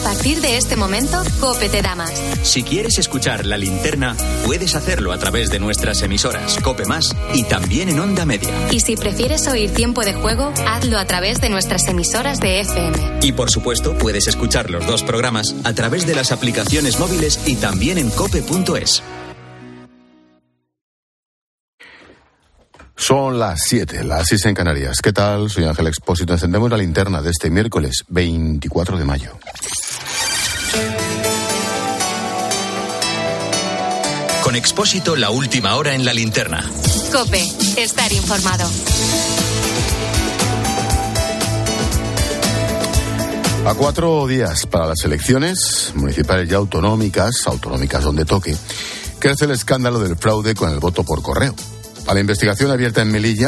partir de este momento, COPE te da más. Si quieres escuchar La Linterna, puedes hacerlo a través de nuestras emisoras COPE Más y también en Onda Media. Y si prefieres oír Tiempo de Juego, hazlo a través de nuestras emisoras de FM. Y por supuesto, puedes escuchar los dos programas a través de las aplicaciones móviles y también en cope.es. Son las 7, las 6 en Canarias. ¿Qué tal? Soy Ángel Expósito. Encendemos la linterna de este miércoles 24 de mayo. Con Expósito, la última hora en la linterna. COPE, estar informado. A 4 días para las elecciones municipales y autonómicas donde toque, crece el escándalo del fraude con el voto por correo. A la investigación abierta en Melilla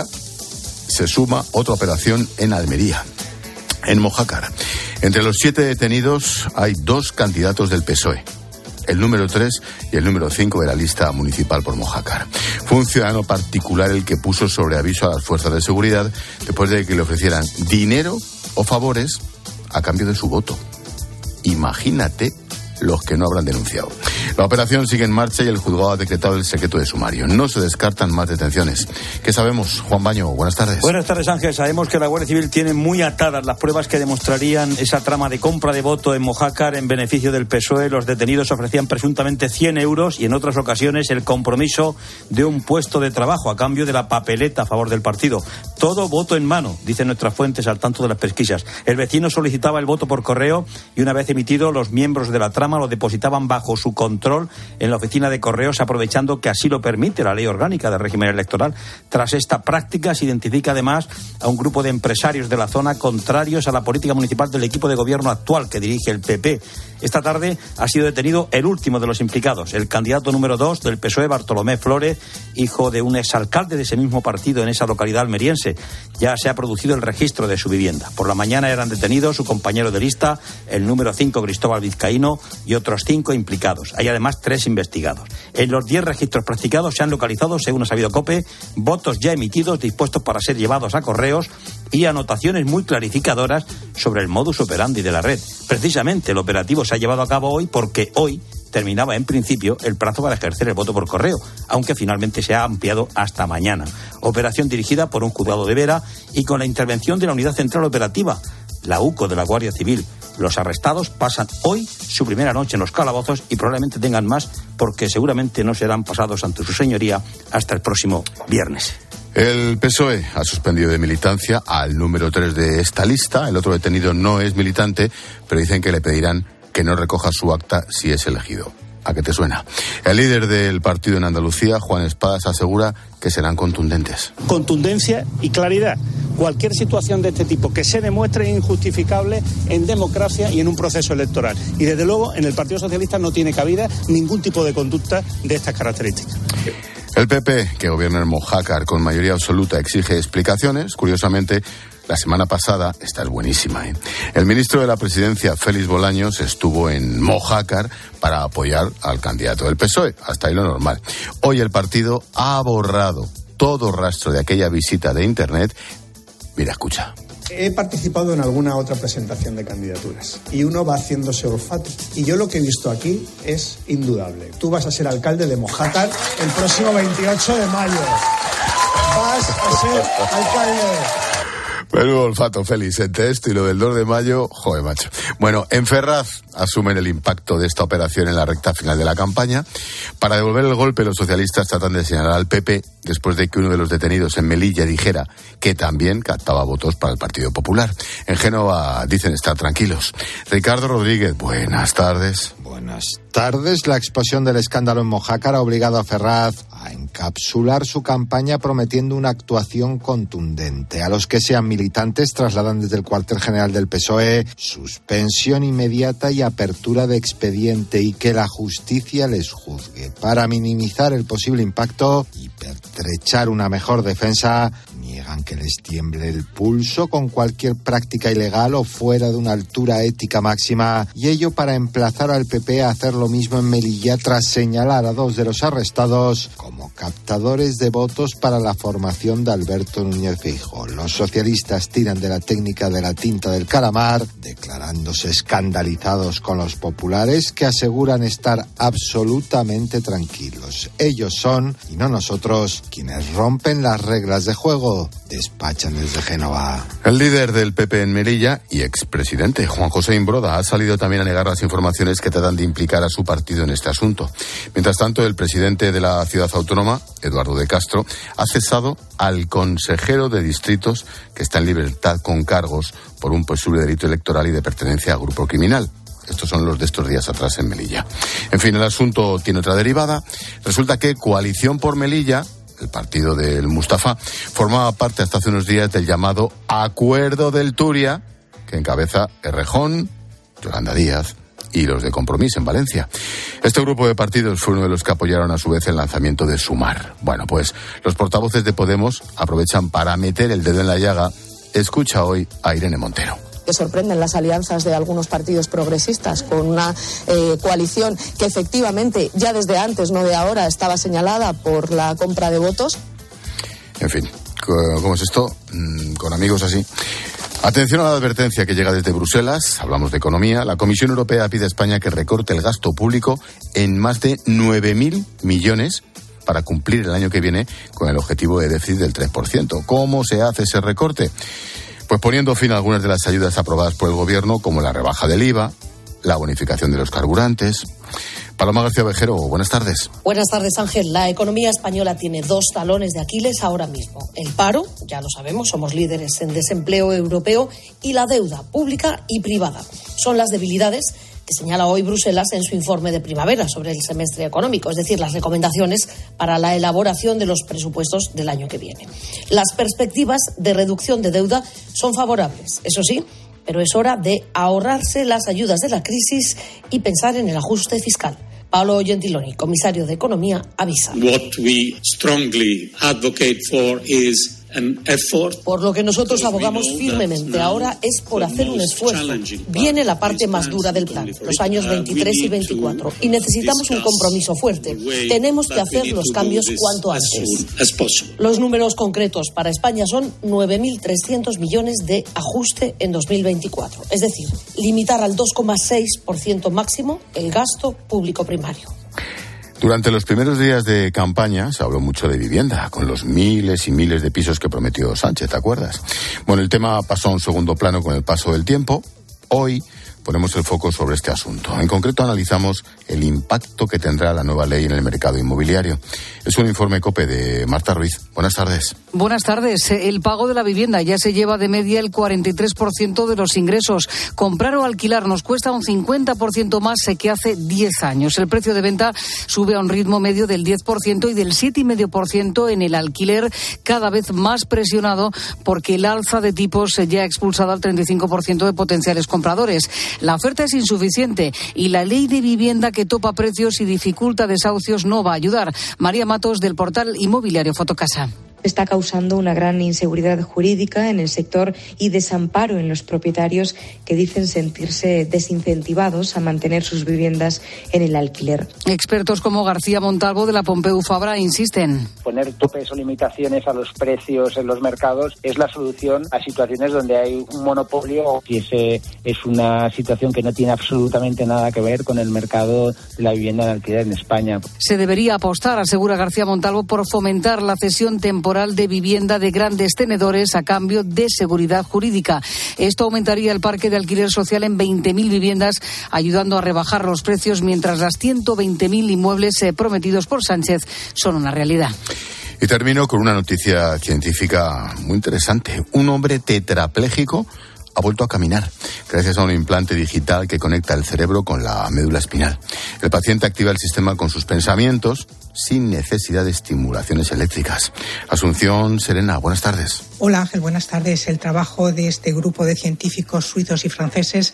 se suma otra operación en Almería, en Mojácar. Entre los 7 detenidos hay 2 candidatos del PSOE, el número 3 y el número 5 de la lista municipal por Mojácar. Fue un ciudadano particular el que puso sobre aviso a las fuerzas de seguridad después de que le ofrecieran dinero o favores a cambio de su voto. Imagínate los que no habrán denunciado. La operación sigue en marcha y el juzgado ha decretado el secreto de sumario. No se descartan más detenciones. ¿Qué sabemos? Juan Baño, buenas tardes. Buenas tardes, Ángel. Sabemos que la Guardia Civil tiene muy atadas las pruebas que demostrarían esa trama de compra de voto en Mojácar en beneficio del PSOE. Los detenidos ofrecían presuntamente 100 euros y en otras ocasiones el compromiso de un puesto de trabajo a cambio de la papeleta a favor del partido. Todo voto en mano, dicen nuestras fuentes al tanto de las pesquisas. El vecino solicitaba el voto por correo y una vez emitido, los miembros de la trama lo depositaban bajo su control en la oficina de correos, aprovechando que así lo permite la ley orgánica del régimen electoral. Tras esta práctica se identifica además a un grupo de empresarios de la zona contrarios a la política municipal del equipo de gobierno actual que dirige el PP. Esta tarde ha sido detenido el último de los implicados, el candidato número 2 del PSOE, Bartolomé Flores, hijo de un exalcalde de ese mismo partido en esa localidad almeriense. Ya se ha producido el registro de su vivienda. Por la mañana eran detenidos su compañero de lista, el número 5, Cristóbal Vizcaíno, y otros 5 implicados. Hay además 3 investigados. En los 10 registros practicados se han localizado, según ha sabido COPE, votos ya emitidos dispuestos para ser llevados a correos y anotaciones muy clarificadoras sobre el modus operandi de la red. Precisamente el operativo se ha llevado a cabo hoy porque hoy terminaba en principio el plazo para ejercer el voto por correo, aunque finalmente se ha ampliado hasta mañana. Operación dirigida por un juzgado de Vera y con la intervención de la Unidad Central Operativa, la UCO de la Guardia Civil. Los arrestados pasan hoy su primera noche en los calabozos y probablemente tengan más porque seguramente no serán pasados ante su señoría hasta el próximo viernes. El PSOE ha suspendido de militancia al número 3 de esta lista. El otro detenido no es militante, pero dicen que le pedirán que no recoja su acta si es elegido. ¿A qué te suena? El líder del partido en Andalucía, Juan Espadas, asegura que serán contundentes. Contundencia y claridad. Cualquier situación de este tipo que se demuestre injustificable en democracia y en un proceso electoral. Y desde luego en el Partido Socialista no tiene cabida ningún tipo de conducta de estas características. El PP, que gobierna en Mojácar con mayoría absoluta, exige explicaciones. Curiosamente, la semana pasada, esta es buenísima, el ministro de la Presidencia, Félix Bolaños, estuvo en Mojácar para apoyar al candidato del PSOE. Hasta ahí lo normal. Hoy el partido ha borrado todo rastro de aquella visita de Internet. Mira, escucha. He participado en alguna otra presentación de candidaturas y uno va haciéndose olfato. Y yo lo que he visto aquí es indudable. Tú vas a ser alcalde de Mojácar el próximo 28 de mayo. Vas a ser alcalde. Menudo olfato, Félix, entre esto y lo del 2 de mayo, joder, macho. Bueno, en Ferraz asumen el impacto de esta operación en la recta final de la campaña. Para devolver el golpe, los socialistas tratan de señalar al PP después de que uno de los detenidos en Melilla dijera que también captaba votos para el Partido Popular. En Génova dicen estar tranquilos. Ricardo Rodríguez, buenas tardes. Buenas tardes. La explosión del escándalo en Mojácar ha obligado a Ferraz a encapsular su campaña prometiendo una actuación contundente. A los que sean militantes trasladan desde el cuartel general del PSOE suspensión inmediata y apertura de expediente y que la justicia les juzgue. Para minimizar el posible impacto y pertrechar una mejor defensa, Niegan que les tiemble el pulso con cualquier práctica ilegal o fuera de una altura ética máxima, y ello para emplazar al PP a hacer lo mismo en Melilla tras señalar a 2 de los arrestados como captadores de votos para la formación de Alberto Núñez Feijóo. Los socialistas tiran de la técnica de la tinta del calamar, declarándose escandalizados con los populares, que aseguran estar absolutamente tranquilos. Ellos son, y no nosotros, quienes rompen las reglas de juego. Despachan desde Génova. El líder del PP en Melilla y expresidente Juan José Imbroda ha salido también a negar las informaciones que tratan de implicar a su partido en este asunto. Mientras tanto, el presidente de la ciudad autónoma, Eduardo de Castro, ha cesado al consejero de distritos que está en libertad con cargos por un posible delito electoral y de pertenencia a grupo criminal. Estos son los de estos días atrás en Melilla. En fin, el asunto tiene otra derivada. Resulta que Coalición por Melilla, el partido del Mustafa, formaba parte hasta hace unos días del llamado Acuerdo del Turia, que encabeza Errejón, Yolanda Díaz y los de Compromís en Valencia. Este grupo de partidos fue uno de los que apoyaron a su vez el lanzamiento de Sumar. Bueno, pues los portavoces de Podemos aprovechan para meter el dedo en la llaga. Escucha hoy a Irene Montero. Que sorprenden las alianzas de algunos partidos progresisas con una coalición que efectivamente ya desde antes, no de ahora, estaba señalada por la compra de votos. En fin, ¿cómo es esto? Con amigos así. Atención a la advertencia que llega desde Bruselas. Hablamos de economía. La Comisión Europea pide a España que recorte el gasto público en más de 9.000 millones para cumplir el año que viene con el objetivo de déficit del 3%. ¿Cómo se hace ese recorte? Pues poniendo fin a algunas de las ayudas aprobadas por el Gobierno, como la rebaja del IVA, la bonificación de los carburantes. Paloma García Vejero, buenas tardes. Buenas tardes, Ángel. La economía española tiene 2 talones de Aquiles ahora mismo. El paro, ya lo sabemos, somos líderes en desempleo europeo, y la deuda pública y privada. Son las debilidades que señala hoy Bruselas en su informe de primavera sobre el semestre económico, es decir, las recomendaciones para la elaboración de los presupuestos del año que viene. Las perspectivas de reducción de deuda son favorables, eso sí, pero es hora de ahorrarse las ayudas de la crisis y pensar en el ajuste fiscal. Paolo Gentiloni, comisario de Economía, avisa. What we strongly advocate for is an effort. Por lo que nosotros abogamos firmemente ahora es por hacer un esfuerzo. Viene la parte más dura del plan, los años 23 y 24, y necesitamos un compromiso fuerte. Tenemos que hacer los cambios cuanto antes. Los números concretos para España son 9.300 millones de ajuste en 2024, es decir, limitar al 2,6% máximo el gasto público primario. Durante los primeros días de campaña se habló mucho de vivienda, con los miles y miles de pisos que prometió Sánchez, ¿te acuerdas? Bueno, el tema pasó a un segundo plano con el paso del tiempo. Hoy ponemos el foco sobre este asunto. En concreto analizamos el impacto que tendrá la nueva ley en el mercado inmobiliario. Es un informe COPE de Marta Ruiz. Buenas tardes. Buenas tardes. El pago de la vivienda ya se lleva de media el 43% de los ingresos. Comprar o alquilar nos cuesta un 50% más que hace 10 años. El precio de venta sube a un ritmo medio del 10% y del 7,5% en el alquiler, cada vez más presionado porque el alza de tipos ya ha expulsado al 35% de potenciales compradores. La oferta es insuficiente y la ley de vivienda que topa precios y dificulta desahucios no va a ayudar. María Matos, del portal inmobiliario Fotocasa. Está causando una gran inseguridad jurídica en el sector y desamparo en los propietarios que dicen sentirse desincentivados a mantener sus viviendas en el alquiler. Expertos como García Montalvo de la Pompeu Fabra insisten. Poner topes o limitaciones a los precios en los mercados es la solución a situaciones donde hay un monopolio, y ese es una situación que no tiene absolutamente nada que ver con el mercado de la vivienda en alquiler en España. Se debería apostar, asegura García Montalvo, por fomentar la cesión temporal de vivienda de grandes tenedores a cambio de seguridad jurídica. Esto aumentaría el parque de alquiler social en 20.000 viviendas, ayudando a rebajar los precios, mientras las 120.000 inmuebles prometidos por Sánchez son una realidad. Y termino con una noticia científica muy interesante. Un hombre tetrapléjico ha vuelto a caminar gracias a un implante digital que conecta el cerebro con la médula espinal. El paciente activa el sistema con sus pensamientos sin necesidad de estimulaciones eléctricas. Asunción Serena, buenas tardes. Hola Ángel, buenas tardes. El trabajo de este grupo de científicos suizos y franceses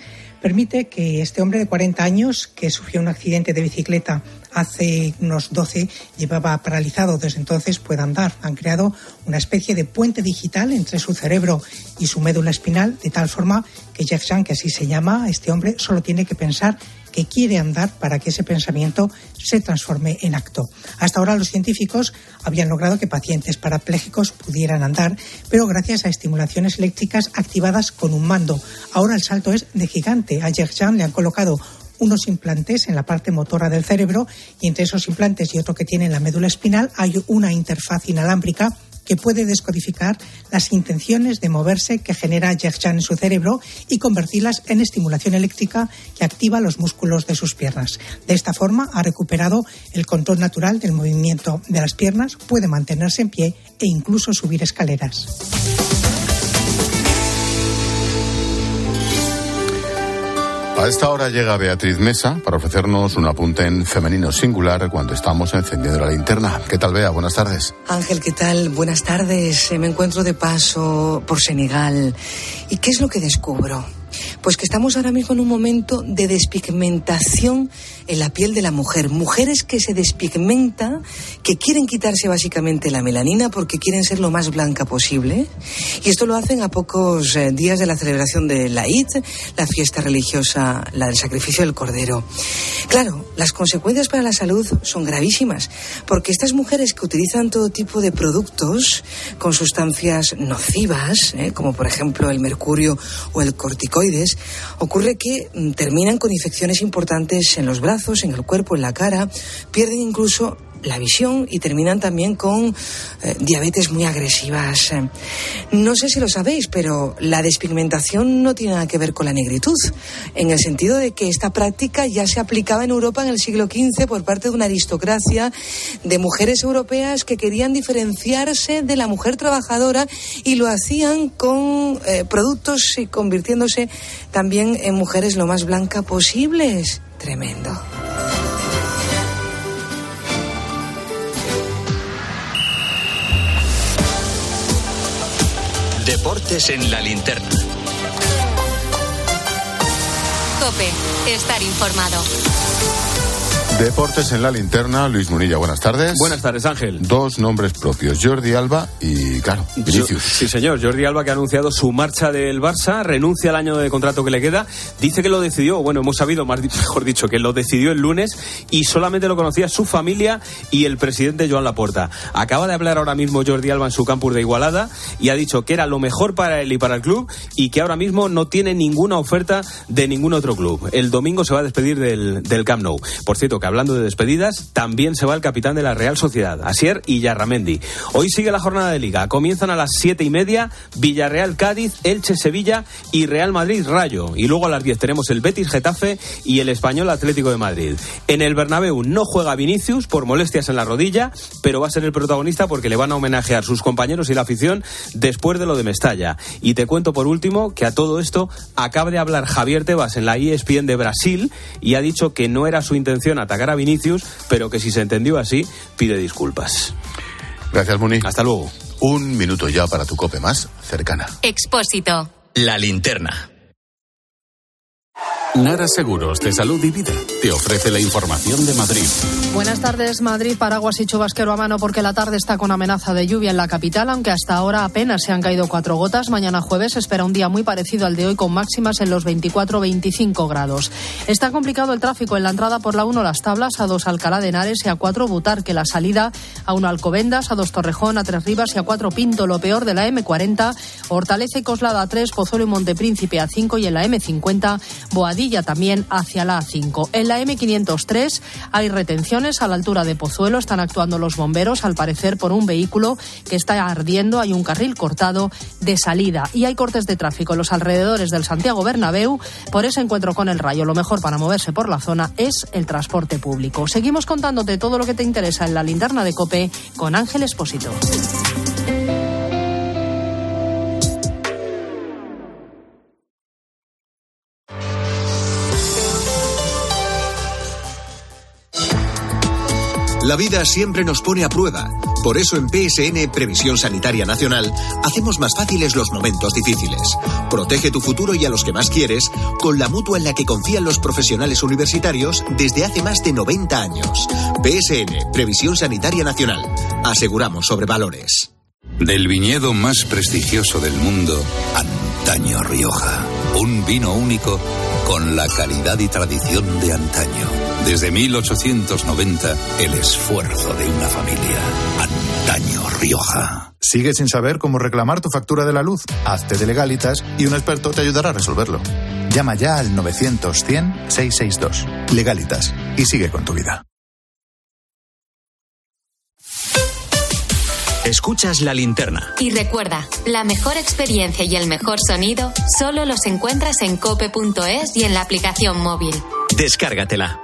permite que este hombre de 40 años, que sufrió un accidente de bicicleta hace unos 12, llevaba paralizado desde entonces, pueda andar. Han creado una especie de puente digital entre su cerebro y su médula espinal, de tal forma que Jack Chan, que así se llama, este hombre, solo tiene que pensar que quiere andar para que ese pensamiento se transforme en acto. Hasta ahora los científicos habían logrado que pacientes parapléjicos pudieran andar, pero gracias a estimulaciones eléctricas activadas con un mando. Ahora el salto es de gigante. A Jack Chan le han colocado unos implantes en la parte motora del cerebro y entre esos implantes y otro que tiene en la médula espinal hay una interfaz inalámbrica que puede descodificar las intenciones de moverse que genera Jack Chan en su cerebro y convertirlas en estimulación eléctrica que activa los músculos de sus piernas. De esta forma ha recuperado el control natural del movimiento de las piernas, puede mantenerse en pie e incluso subir escaleras. A esta hora llega Beatriz Mesa para ofrecernos un apunte en femenino singular cuando estamos encendiendo la linterna. ¿Qué tal, Bea? Buenas tardes. Ángel, ¿qué tal? Buenas tardes. Me encuentro de paso por Senegal. ¿Y qué es lo que descubro? Pues que estamos ahora mismo en un momento de despigmentación en la piel de la mujer. Mujeres que se despigmentan, que quieren quitarse básicamente la melanina porque quieren ser lo más blanca posible. Y esto lo hacen a pocos días de la celebración de la Eid, la fiesta religiosa, la del sacrificio del Cordero. Claro, las consecuencias para la salud son gravísimas, porque estas mujeres que utilizan todo tipo de productos con sustancias nocivas, como por ejemplo el mercurio o el corticoides, ocurre que terminan con infecciones importantes en los brazos, en el cuerpo, en la cara, pierden incluso la visión y terminan también con diabetes muy agresivas. No sé si lo sabéis, pero la despigmentación no tiene nada que ver con la negritud, en el sentido de que esta práctica ya se aplicaba en Europa en el siglo XV por parte de una aristocracia de mujeres europeas que querían diferenciarse de la mujer trabajadora y lo hacían con productos y convirtiéndose también en mujeres lo más blanca posibles. Tremendo. Deportes en la linterna. COPE, estar informado. Deportes en la linterna, Luis Munilla, buenas tardes. Buenas tardes, Ángel. Dos nombres propios, Jordi Alba y, claro, Vinicius. Sí, señor, Jordi Alba, que ha anunciado su marcha del Barça, renuncia al año de contrato que le queda, dice que lo decidió, bueno, hemos sabido, mejor dicho, que lo decidió el lunes y solamente lo conocía su familia y el presidente Joan Laporta. Acaba de hablar ahora mismo Jordi Alba en su campus de Igualada y ha dicho que era lo mejor para él y para el club y que ahora mismo no tiene ninguna oferta de ningún otro club. El domingo se va a despedir del Camp Nou. Por cierto, que hablando de despedidas, también se va el capitán de la Real Sociedad, Asier Illarramendi. Hoy sigue la jornada de Liga. Comienzan a las 7:30, Villarreal-Cádiz, Elche-Sevilla y Real Madrid-Rayo. Y luego a las 10 tenemos el Betis-Getafe y el Español-Atlético de Madrid. En el Bernabéu no juega Vinicius por molestias en la rodilla, pero va a ser el protagonista porque le van a homenajear sus compañeros y la afición después de lo de Mestalla. Y te cuento por último que a todo esto acaba de hablar Javier Tebas en la ESPN de Brasil y ha dicho que no era su intención atacar a Vinicius, pero que si se entendió así, pide disculpas. Gracias, Muni. Hasta luego. Un minuto ya para tu COPE más cercana. Expósito. La linterna. Nara Seguros de Salud y Vida te ofrece la información de Madrid. Buenas tardes, Madrid, paraguas y chubasquero a mano porque la tarde está con amenaza de lluvia en la capital, aunque hasta ahora apenas se han caído 4 gotas. Mañana jueves se espera un día muy parecido al de hoy con máximas en los 24-25 grados. Está complicado el tráfico en la entrada por la 1 Las Tablas, a 2 Alcalá de Henares y a 4 Butarque, la salida a 1 Alcobendas, a 2 Torrejón, a 3 Rivas y a 4 Pinto. Lo peor de la M40, Hortaleza y Coslada a 3, Pozuelo y Montepríncipe a 5 y en la M50, Boadilla también hacia la A5. En la M503 hay retenciones a la altura de Pozuelo. Están actuando los bomberos, al parecer por un vehículo que está ardiendo. Hay un carril cortado de salida y hay cortes de tráfico en los alrededores del Santiago Bernabéu por ese encuentro con el Rayo. Lo mejor para moverse por la zona es el transporte público. Seguimos contándote todo lo que te interesa en la linterna de COPE con Ángel Expósito. La vida siempre nos pone a prueba, Por eso en PSN, Previsión Sanitaria Nacional, hacemos más fáciles los momentos difíciles. Protege tu futuro y a los que más quieres con la mutua en la que confían los profesionales universitarios desde hace más de 90 años. PSN, Previsión Sanitaria Nacional. Aseguramos sobre valores. Del viñedo más prestigioso del mundo, Antaño Rioja. Un vino único con la calidad y tradición de antaño. Desde 1890, el esfuerzo de una familia. Antaño Rioja. ¿Sigues sin saber cómo reclamar tu factura de la luz? Hazte de Legalitas y un experto te ayudará a resolverlo. Llama ya al 900-100-662. Legalitas. Y sigue con tu vida. Escuchas La Linterna. Y recuerda, la mejor experiencia y el mejor sonido solo los encuentras en cope.es y en la aplicación móvil. Descárgatela.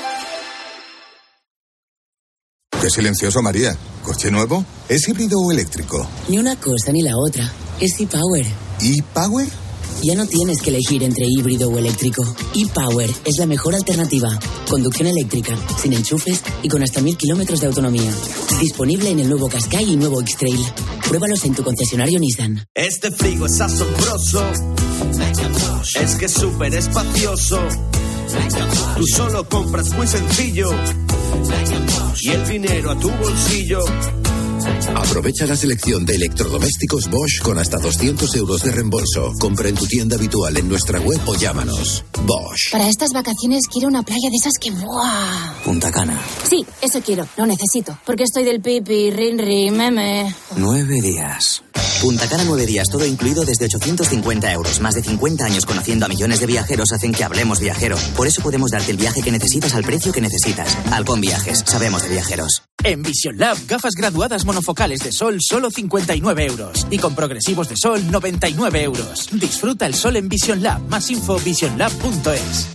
Qué silencioso, María. ¿Coche nuevo? ¿Es híbrido o eléctrico? Ni una cosa ni la otra. Es ePower. ¿ePower? Ya no tienes que elegir entre híbrido o eléctrico. ePower es la mejor alternativa. Conducción eléctrica, sin enchufes y con hasta 1000 kilómetros de autonomía. Disponible en el nuevo Qashqai y nuevo X-Trail. Pruébalos en tu concesionario Nissan. Este frigo es asombroso. Es que es súper espacioso. Tú solo compras muy sencillo. Y el dinero a tu bolsillo. Aprovecha la selección de electrodomésticos Bosch con hasta 200 euros de reembolso. Compra en tu tienda habitual en nuestra web o llámanos. Bosch. Para estas vacaciones quiero una playa de esas que... ¡buah! Punta Cana. Sí, eso quiero. Lo necesito. Porque estoy del pipi, rinri, meme. 9 días. Punta Cana 9 días, todo incluido desde 850 euros. Más de 50 años conociendo a millones de viajeros hacen que hablemos viajero. Por eso podemos darte el viaje que necesitas al precio que necesitas. Halcón Viajes, sabemos de viajeros. En Vision Lab, gafas graduadas monofocales de sol, solo 59 euros. Y con progresivos de sol, 99 euros. Disfruta el sol en Vision Lab. Más info, visionlab.es.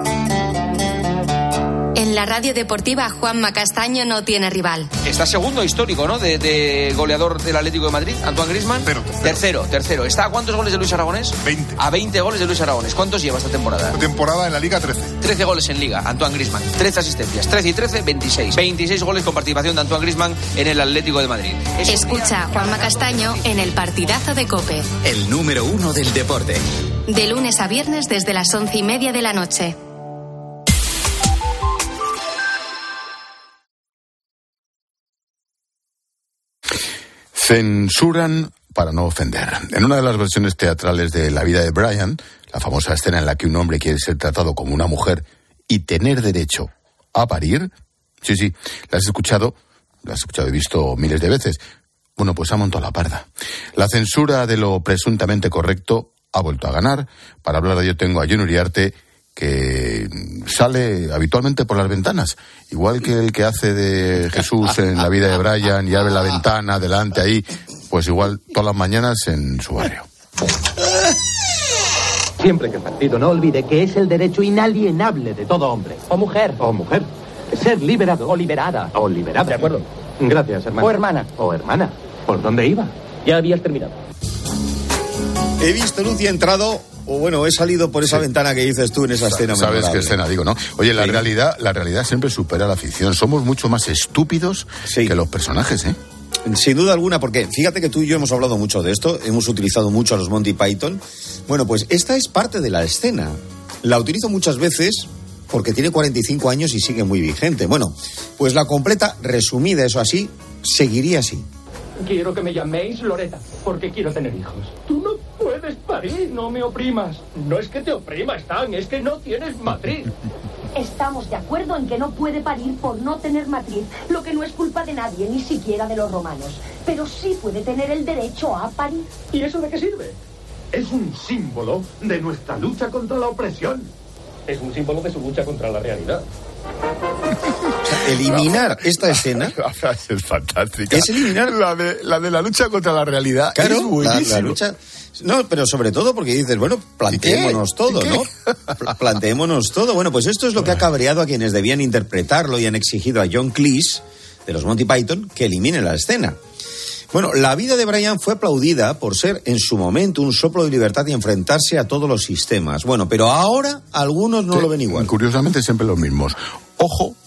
En la radio deportiva, Juanma Castaño no tiene rival. Está segundo histórico, ¿no? De goleador del Atlético de Madrid, Antoine Griezmann. Tercero. ¿Está a cuántos goles de Luis Aragonés? 20. A 20 goles de Luis Aragonés. ¿Cuántos lleva esta temporada? Temporada en la Liga 13. 13 goles en Liga, Antoine Griezmann. 13 asistencias. 13 y 13, 26. 26 goles con participación de Antoine Griezmann en el Atlético de Madrid. Escucha a Juanma Castaño en el partidazo de COPE. El número 1 del deporte. De lunes a viernes desde las 11:30 de la noche. Censuran para no ofender. En una de las versiones teatrales de La vida de Brian, la famosa escena en la que un hombre quiere ser tratado como una mujer y tener derecho a parir, sí, la has escuchado y visto miles de veces. Bueno, pues ha montado la parda. La censura de lo presuntamente correcto ha vuelto a ganar. Para hablar de ello tengo a Jon Uriarte, que sale habitualmente por las ventanas, igual que el que hace de Jesús en La vida de Brian y abre la ventana delante ahí, pues igual todas las mañanas en su barrio. Siempre que el partido no olvide que es el derecho inalienable de todo hombre o mujer ser liberado o liberada o liberada. De acuerdo. Gracias, hermano. O hermana. O hermana. ¿Por dónde iba? Ya habías terminado. He visto luz y he entrado, o bueno, he salido por esa ventana que dices tú en esa escena. ¿Sabes qué escena digo, no? Oye, la realidad siempre supera la ficción. Somos mucho más estúpidos que los personajes, ¿eh? Sin duda alguna, porque fíjate que tú y yo hemos hablado mucho de esto, hemos utilizado mucho a los Monty Python. Bueno, pues esta es parte de la escena. La utilizo muchas veces porque tiene 45 años y sigue muy vigente. Bueno, pues la completa, resumida, eso así, seguiría así. Quiero que me llaméis Loreta, porque quiero tener hijos. Tú no puedes parir, no me oprimas. No es que te oprima, Stan, es que no tienes matriz. Estamos de acuerdo en que no puede parir por no tener matriz, lo que no es culpa de nadie, ni siquiera de los romanos. Pero sí puede tener el derecho a parir. ¿Y eso de qué sirve? Es un símbolo de nuestra lucha contra la opresión. Es un símbolo de su lucha contra la realidad. O sea, eliminar esta escena es fantástica. Es eliminar la de la lucha contra la realidad. Claro, es buenísimo. La lucha. No, pero sobre todo porque dices, bueno, planteémonos todo, ¿no? Planteémonos todo. Bueno, pues esto es lo que ha cabreado a quienes debían interpretarlo y han exigido a John Cleese, de los Monty Python, que elimine la escena. Bueno, La vida de Brian fue aplaudida por ser en su momento un soplo de libertad y enfrentarse a todos los sistemas. Bueno, pero ahora algunos no lo ven igual. Curiosamente siempre los mismos. Ojo,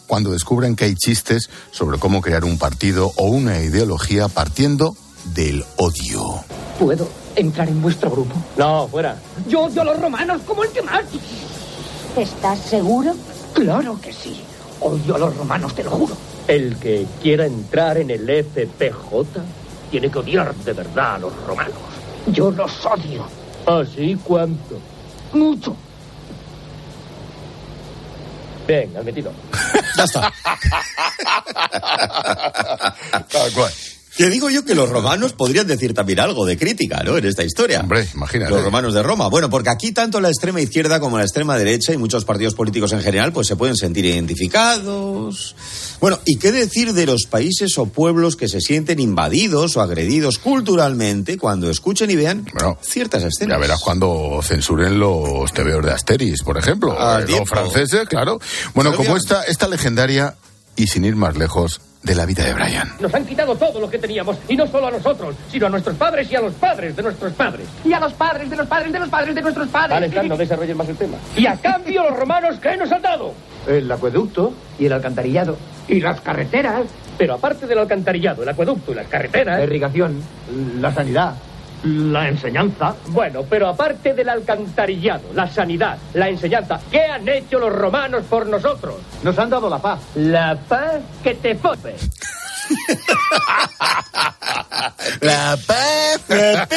cuando descubren que hay chistes sobre cómo crear un partido o una ideología partiendo del odio. ¿Puedo entrar en vuestro grupo? No, fuera. Yo odio a los romanos como el que más. ¿Estás seguro? Claro que sí. Odio a los romanos, te lo juro. El que quiera entrar en el FPJ tiene que odiar de verdad a los romanos. Yo los odio. ¿Así cuánto? Mucho. Bien, al metido. Ya está. Tal cual. Que digo yo que los romanos podrían decir también algo de crítica, ¿no?, en esta historia. Hombre, imagínate. Los romanos de Roma. Bueno, porque aquí tanto la extrema izquierda como la extrema derecha y muchos partidos políticos en general pues se pueden sentir identificados. Bueno, ¿y qué decir de los países o pueblos que se sienten invadidos o agredidos culturalmente cuando escuchen y vean ciertas escenas? Ya verás cuando censuren los tebeos de Asterix, por ejemplo. Los franceses, claro. Bueno, como esta legendaria, y sin ir más lejos, de la vida de Brian. Nos han quitado todo lo que teníamos, y no solo a nosotros, sino a nuestros padres y a los padres de nuestros padres. Y a los padres de los padres de los padres de nuestros padres. Vale, no desarrolles más el tema. Y a cambio los romanos, ¿qué nos han dado? El acueducto y el alcantarillado. Y las carreteras. Pero aparte del alcantarillado, el acueducto y las carreteras... La irrigación, la sanidad, la enseñanza. Bueno, pero aparte del alcantarillado, la sanidad, la enseñanza, ¿qué han hecho los romanos por nosotros? Nos han dado la paz. La paz que te fue. La paz.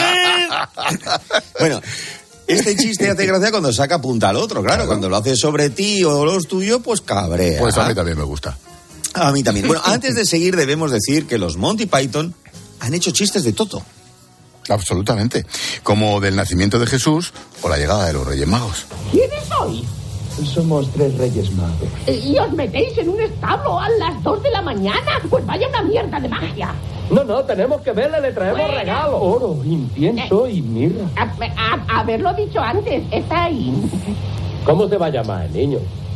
Bueno, este chiste hace gracia cuando saca punta al otro, claro. Cuando lo hace sobre ti o los tuyos, pues cabrea. Pues a mí también me gusta. A mí también. Bueno, antes de seguir debemos decir que los Monty Python han hecho chistes de todo. Absolutamente. Como del nacimiento de Jesús o la llegada de los Reyes Magos. ¿Quiénes sois? Somos 3 Reyes Magos. ¿Y os metéis en un establo a las 2 de la mañana? Pues vaya una mierda de magia. No, tenemos que verle, le traemos regalo. Oro, incienso y mirra. Haberlo dicho antes, está ahí. ¿Cómo te va a llamar, niño?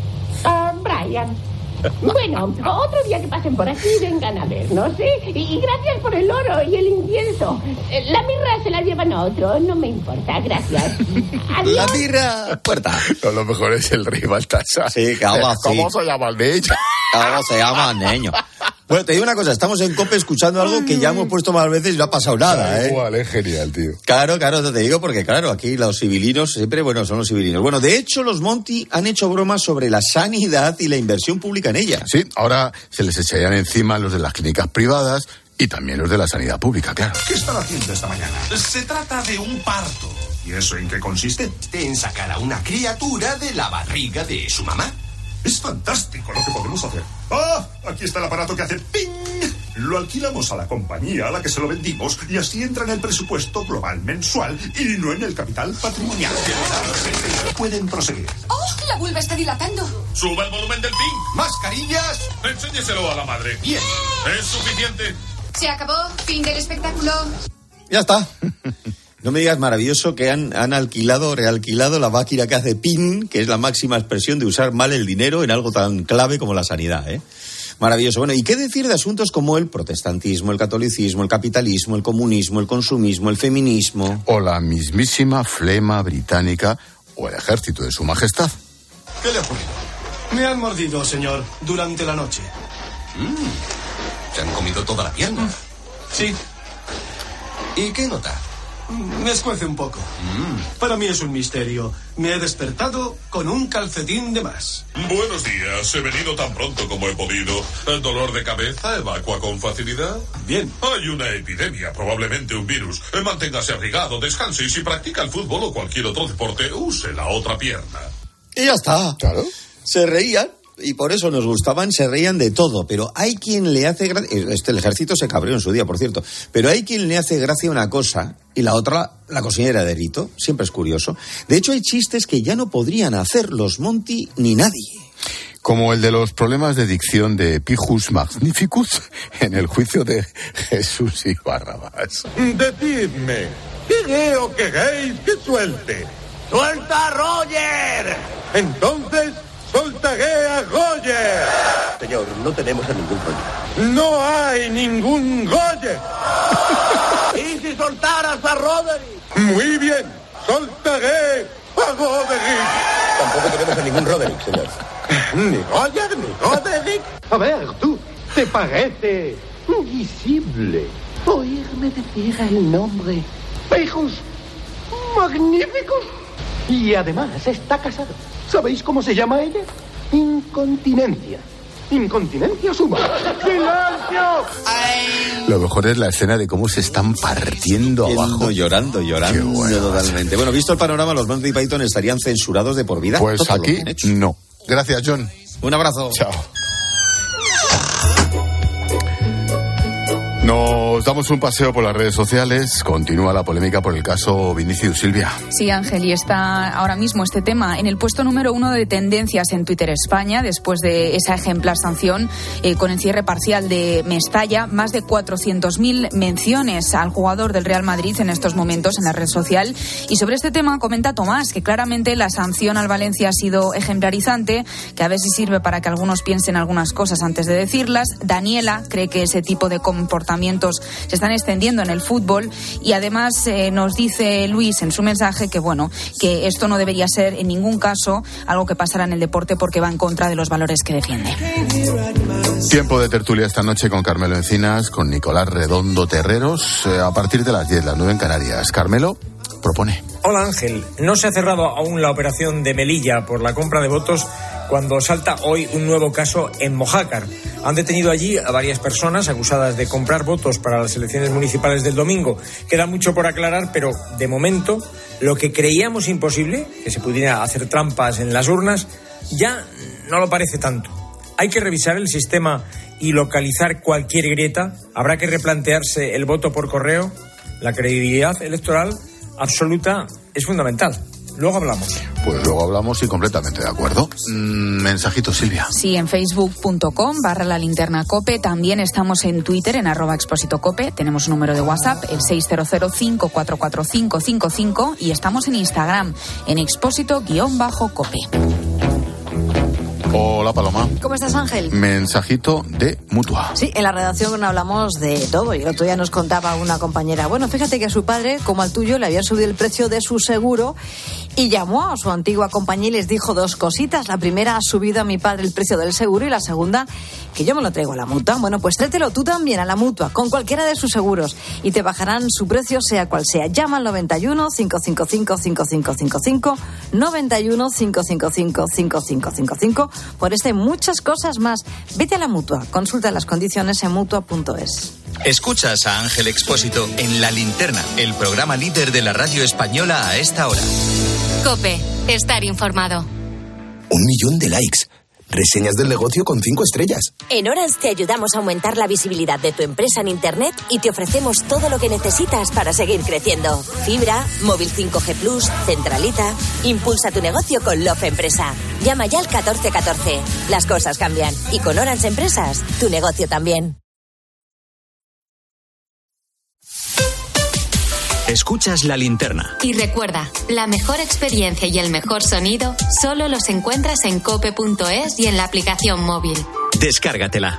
Brian. Bueno, otro día que pasen por aquí vengan a vernos, ¿eh? Y gracias por el oro y el incienso. La mirra se la llevan a otro, no me importa, gracias. Adiós. La mirra, puerta. No, lo mejor es el rey Baltasar. Sí, que algo así. ¿Cómo se llama el niño? ¿Cómo se llama el niño? Bueno, te digo una cosa, estamos en COPE escuchando algo que ya hemos puesto más veces y no ha pasado nada, ¿eh? Igual, es genial, tío. Claro, te digo porque, claro, aquí los civilinos siempre, son los civilinos. Bueno, de hecho, los Monty han hecho bromas sobre la sanidad y la inversión pública en ella. Sí, ahora se les echarían encima los de las clínicas privadas y también los de la sanidad pública, claro. ¿Qué están haciendo esta mañana? Se trata de un parto. ¿Y eso en qué consiste? En sacar a una criatura de la barriga de su mamá. Es fantástico lo que podemos hacer. ¡Ah! Aquí está el aparato que hace ¡ping! Lo alquilamos a la compañía a la que se lo vendimos y así entra en el presupuesto global mensual y no en el capital patrimonial. Pueden proseguir. ¡Oh! La vulva está dilatando. ¡Suba el volumen del ping! ¡Mascarillas! Enséñeselo a la madre. Bien. Es suficiente. Se acabó. Fin del espectáculo. Ya está. No me digas maravilloso que han realquilado la máquina que hace ping, que es la máxima expresión de usar mal el dinero en algo tan clave como la sanidad, ¿eh? Maravilloso. Bueno, ¿y qué decir de asuntos como el protestantismo, el catolicismo, el capitalismo, el comunismo, el consumismo, el feminismo? O la mismísima flema británica o el ejército de su majestad. ¿Qué le ha ocurrido? Me han mordido, señor, durante la noche. ¿Se han comido toda la pierna? Sí. ¿Y qué nota? Me escuece un poco. Para mí es un misterio. Me he despertado con un calcetín de más. Buenos días. He venido tan pronto como he podido. ¿El dolor de cabeza evacua con facilidad? Bien. Hay una epidemia, probablemente un virus. Manténgase abrigado, descanse y si practica el fútbol o cualquier otro deporte, use la otra pierna. Y ya está. Claro. Se reían. Y por eso nos gustaban, se reían de todo. Pero hay quien le hace gracia... el ejército se cabreó en su día, por cierto. Pero hay quien le hace gracia una cosa y la otra la considera delito. Siempre es curioso. De hecho, hay chistes que ya no podrían hacer los Monty ni nadie. Como el de los problemas de dicción de Pijus Magnificus en el juicio de Jesús y Barrabás. Decidme, ¿qué o queréis que suelte? ¡Suelta a Roger! Entonces... ¡soltaré a Roger! Señor, no tenemos a ningún Roger. ¡No hay ningún Roger! ¿Y si soltaras a Roderick? Muy bien, soltaré a Roderick. tampoco tenemos a ningún Roderick, señor. ¿Ni Roger, ni Roderick? A ver, tú, ¿te parece invisible oírme decir el nombre? ¡Hijos magníficos! Y además está casado. ¿Sabéis cómo se llama ella? Incontinencia. Incontinencia suma. ¡Silencio! Lo mejor es la escena de cómo se están partiendo abajo. Llorando bueno, totalmente. Bueno, visto el panorama, los Monty Python estarían censurados de por vida. Pues aquí no. Gracias, John. Un abrazo. Chao. Nos damos un paseo por las redes sociales. Continúa la polémica por el caso Vinicius, Silvia. Sí, Ángel, y está ahora mismo este tema en el puesto número 1 de tendencias en Twitter España, después de esa ejemplar sanción con el cierre parcial de Mestalla. Más de 400.000 menciones al jugador del Real Madrid en estos momentos en la red social. Y sobre este tema comenta Tomás que claramente la sanción al Valencia ha sido ejemplarizante, que a ver si sirve para que algunos piensen algunas cosas antes de decirlas. Daniela cree que ese tipo de comportamientos se están extendiendo en el fútbol, y además nos dice Luis en su mensaje que que esto no debería ser en ningún caso algo que pasara en el deporte porque va en contra de los valores que defiende. Tiempo de tertulia esta noche con Carmelo Encinas, con Nicolás Redondo Terreros, a partir de las 10, las 9 en Canarias. Carmelo propone. Hola Ángel, no se ha cerrado aún la operación de Melilla por la compra de votos cuando salta hoy un nuevo caso en Mojácar. Han detenido allí a varias personas acusadas de comprar votos para las elecciones municipales del domingo. Queda mucho por aclarar, pero de momento lo que creíamos imposible, que se pudiera hacer trampas en las urnas, ya no lo parece tanto. Hay que revisar el sistema y localizar cualquier grieta. Habrá que replantearse el voto por correo. La credibilidad electoral absoluta es fundamental. Luego hablamos. Pues luego hablamos y completamente de acuerdo. Mensajito, Silvia. Sí, en facebook.com/lalinternacope. También estamos en Twitter, en @expósitocope. Tenemos un número de WhatsApp, el 600-544-555. Y estamos en Instagram, en expósito_cope. Hola, Paloma. ¿Cómo estás, Ángel? Mensajito de Mutua. Sí, en la redacción hablamos de todo. Y el otro día nos contaba una compañera, fíjate que a su padre, como al tuyo, le habían subido el precio de su seguro y llamó a su antigua compañía y les dijo dos cositas. La primera, ha subido a mi padre el precio del seguro, y la segunda, que yo me lo traigo a la Mutua. Pues tráetelo tú también a la Mutua, con cualquiera de sus seguros, y te bajarán su precio sea cual sea. Llama al 91-555-5555, 91-555-5555. Por este muchas cosas más. Vete a la Mutua, consulta las condiciones en Mutua.es. Escuchas a Ángel Expósito en La Linterna, el programa líder de la radio española a esta hora. COPE, estar informado. 1 millón de likes. Reseñas del negocio con 5 estrellas. En Orange te ayudamos a aumentar la visibilidad de tu empresa en Internet y te ofrecemos todo lo que necesitas para seguir creciendo. Fibra, móvil 5G Plus, centralita. Impulsa tu negocio con Love Empresa. Llama ya al 1414. Las cosas cambian. Y con Orange Empresas, tu negocio también. Escuchas La Linterna. Y recuerda, la mejor experiencia y el mejor sonido solo los encuentras en cope.es y en la aplicación móvil. Descárgatela.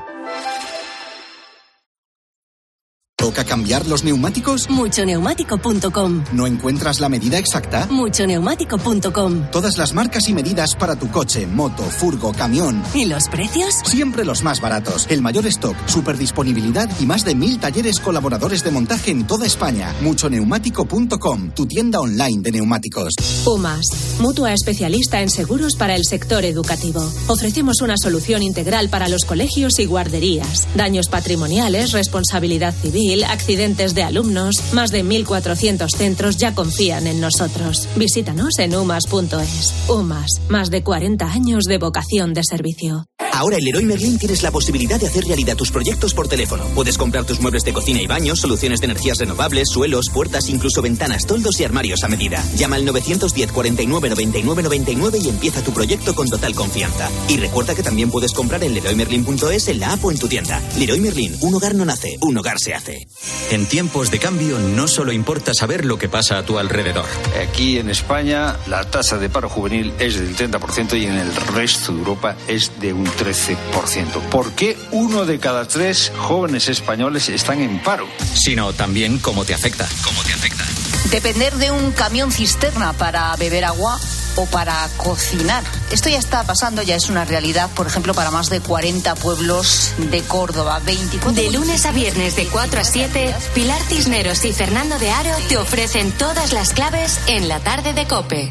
¿Toca cambiar los neumáticos? Muchoneumático.com. ¿No encuentras la medida exacta? Muchoneumático.com. Todas las marcas y medidas para tu coche, moto, furgo, camión. ¿Y los precios? Siempre los más baratos. El mayor stock, superdisponibilidad y más de 1.000 talleres colaboradores de montaje en toda España. Muchoneumático.com, tu tienda online de neumáticos. UMAS, mutua especialista en seguros para el sector educativo. Ofrecemos una solución integral para los colegios y guarderías. Daños patrimoniales, responsabilidad civil, accidentes de alumnos. Más de 1.400 centros ya confían en nosotros. Visítanos en umas.es. UMAS, más de 40 años de vocación de servicio. Ahora en Leroy Merlin tienes la posibilidad de hacer realidad tus proyectos por teléfono. Puedes comprar tus muebles de cocina y baños, soluciones de energías renovables, suelos, puertas, incluso ventanas, toldos y armarios a medida. Llama al 910 49 99 99 y empieza tu proyecto con total confianza. Y recuerda que también puedes comprar en leroymerlin.es, en la app o en tu tienda. Leroy Merlin, un hogar no nace, un hogar se hace. En tiempos de cambio no solo importa saber lo que pasa a tu alrededor. Aquí en España la tasa de paro juvenil es del 30% y en el resto de Europa es de un 13%. ¿Por qué 1 de cada 3 jóvenes españoles están en paro? Sino también cómo te afecta. Depender de un camión cisterna para beber agua o para cocinar. Esto ya está pasando, ya es una realidad, por ejemplo, para más de 40 pueblos de Córdoba. 24 de lunes a viernes de 4 a 7, Pilar Cisneros y Fernando de Aro te ofrecen todas las claves en la tarde de COPE.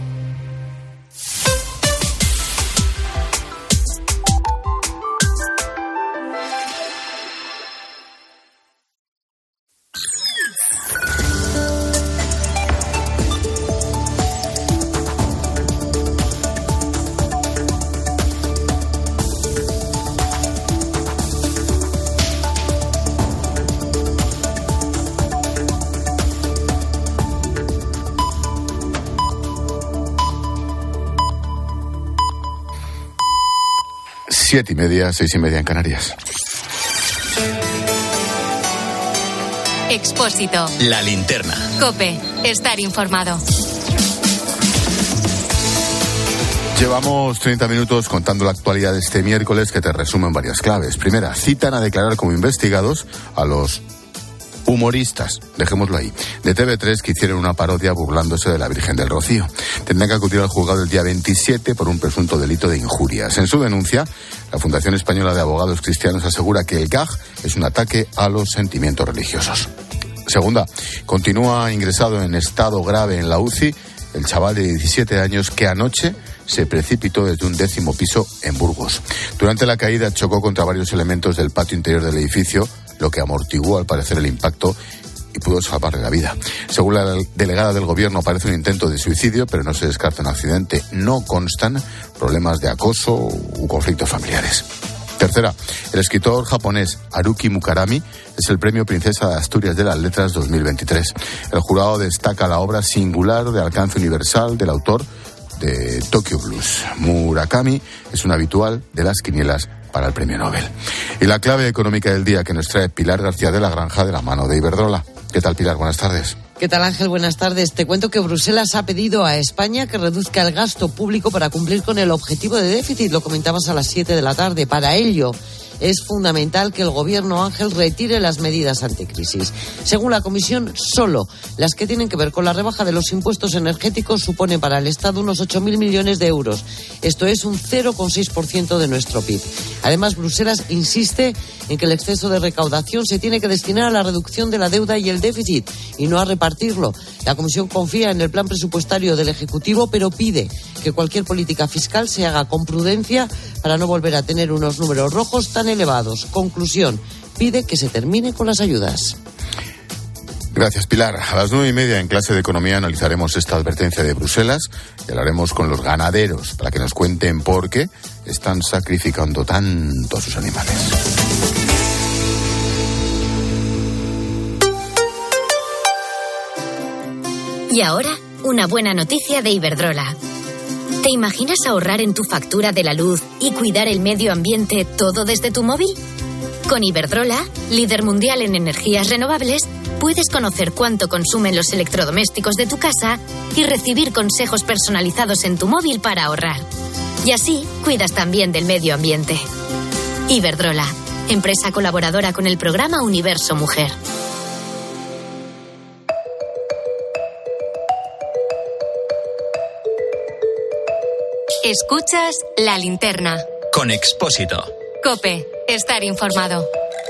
Siete y media, 6:30 en Canarias. Expósito. La linterna. COPE. Estar informado. Llevamos 30 minutos contando la actualidad de este miércoles, que te resumen varias claves. Primera, citan a declarar como investigados a los humoristas, dejémoslo ahí, de TV3 que hicieron una parodia burlándose de la Virgen del Rocío. Tendrán que acudir al juzgado el día 27 por un presunto delito de injurias. En su denuncia, la Fundación Española de Abogados Cristianos asegura que el gag es un ataque a los sentimientos religiosos. Segunda, continúa ingresado en estado grave en la UCI el chaval de 17 años que anoche se precipitó desde un 10º piso en Burgos. Durante la caída chocó contra varios elementos del patio interior del edificio, lo que amortiguó al parecer el impacto y pudo salvarle la vida. Según la delegada del gobierno, parece un intento de suicidio, pero no se descarta un accidente. No constan problemas de acoso u conflictos familiares. Tercera, el escritor japonés Haruki Murakami es el premio Princesa de Asturias de las Letras 2023. El jurado destaca la obra singular de alcance universal del autor de Tokyo Blues. Murakami es un habitual de las quinielas para el premio Nobel. Y la clave económica del día que nos trae Pilar García de la Granja de la mano de Iberdrola. ¿Qué tal, Pilar? Buenas tardes. ¿Qué tal, Ángel? Buenas tardes. Te cuento que Bruselas ha pedido a España que reduzca el gasto público para cumplir con el objetivo de déficit. Lo comentabas a las 7 de la tarde. Para ello es fundamental que el gobierno, Ángel, retire las medidas anticrisis. Según la Comisión, solo las que tienen que ver con la rebaja de los impuestos energéticos suponen para el Estado unos 8.000 millones de euros. Esto es un 0,6% de nuestro PIB. Además, Bruselas insiste en que el exceso de recaudación se tiene que destinar a la reducción de la deuda y el déficit y no a repartirlo. La Comisión confía en el plan presupuestario del Ejecutivo, pero pide que cualquier política fiscal se haga con prudencia para no volver a tener unos números rojos tan elevados. Conclusión, pide que se termine con las ayudas. Gracias, Pilar. A las 9:30 en clase de economía analizaremos esta advertencia de Bruselas y hablaremos con los ganaderos para que nos cuenten por qué están sacrificando tanto a sus animales. Y ahora, una buena noticia de Iberdrola. ¿Te imaginas ahorrar en tu factura de la luz y cuidar el medio ambiente todo desde tu móvil? Con Iberdrola, líder mundial en energías renovables, puedes conocer cuánto consumen los electrodomésticos de tu casa y recibir consejos personalizados en tu móvil para ahorrar. Y así, cuidas también del medio ambiente. Iberdrola, empresa colaboradora con el programa Universo Mujer. Escuchas La Linterna. Con Expósito. COPE. Estar informado.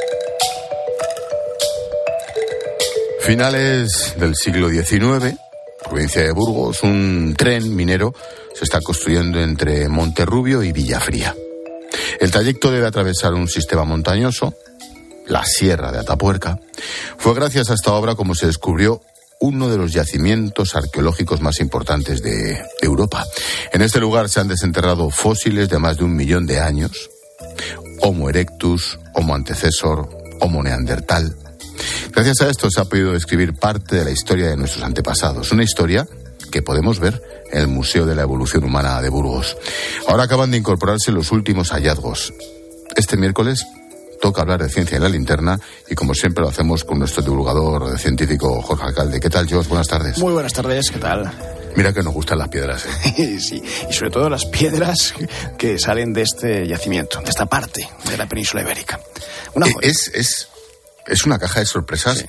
Finales del siglo XIX, provincia de Burgos, un tren minero se está construyendo entre Monterrubio y Villafría. El trayecto debe atravesar un sistema montañoso, la Sierra de Atapuerca. Fue gracias a esta obra como se descubrió uno de los yacimientos arqueológicos más importantes de Europa. En este lugar se han desenterrado fósiles de más de 1 millón de años. Homo erectus, Homo antecesor, Homo neandertal. Gracias a esto se ha podido describir parte de la historia de nuestros antepasados. Una historia que podemos ver en el Museo de la Evolución Humana de Burgos. Ahora acaban de incorporarse los últimos hallazgos. Este miércoles toca hablar de ciencia en La Linterna y como siempre lo hacemos con nuestro divulgador científico Jorge Alcalde. ¿Qué tal, Josh? Buenas tardes. Muy buenas tardes, ¿qué tal? Mira que nos gustan las piedras, ¿eh? Sí, y sobre todo las piedras que salen de este yacimiento, de esta parte de la península ibérica. Una es una caja de sorpresas. Sí.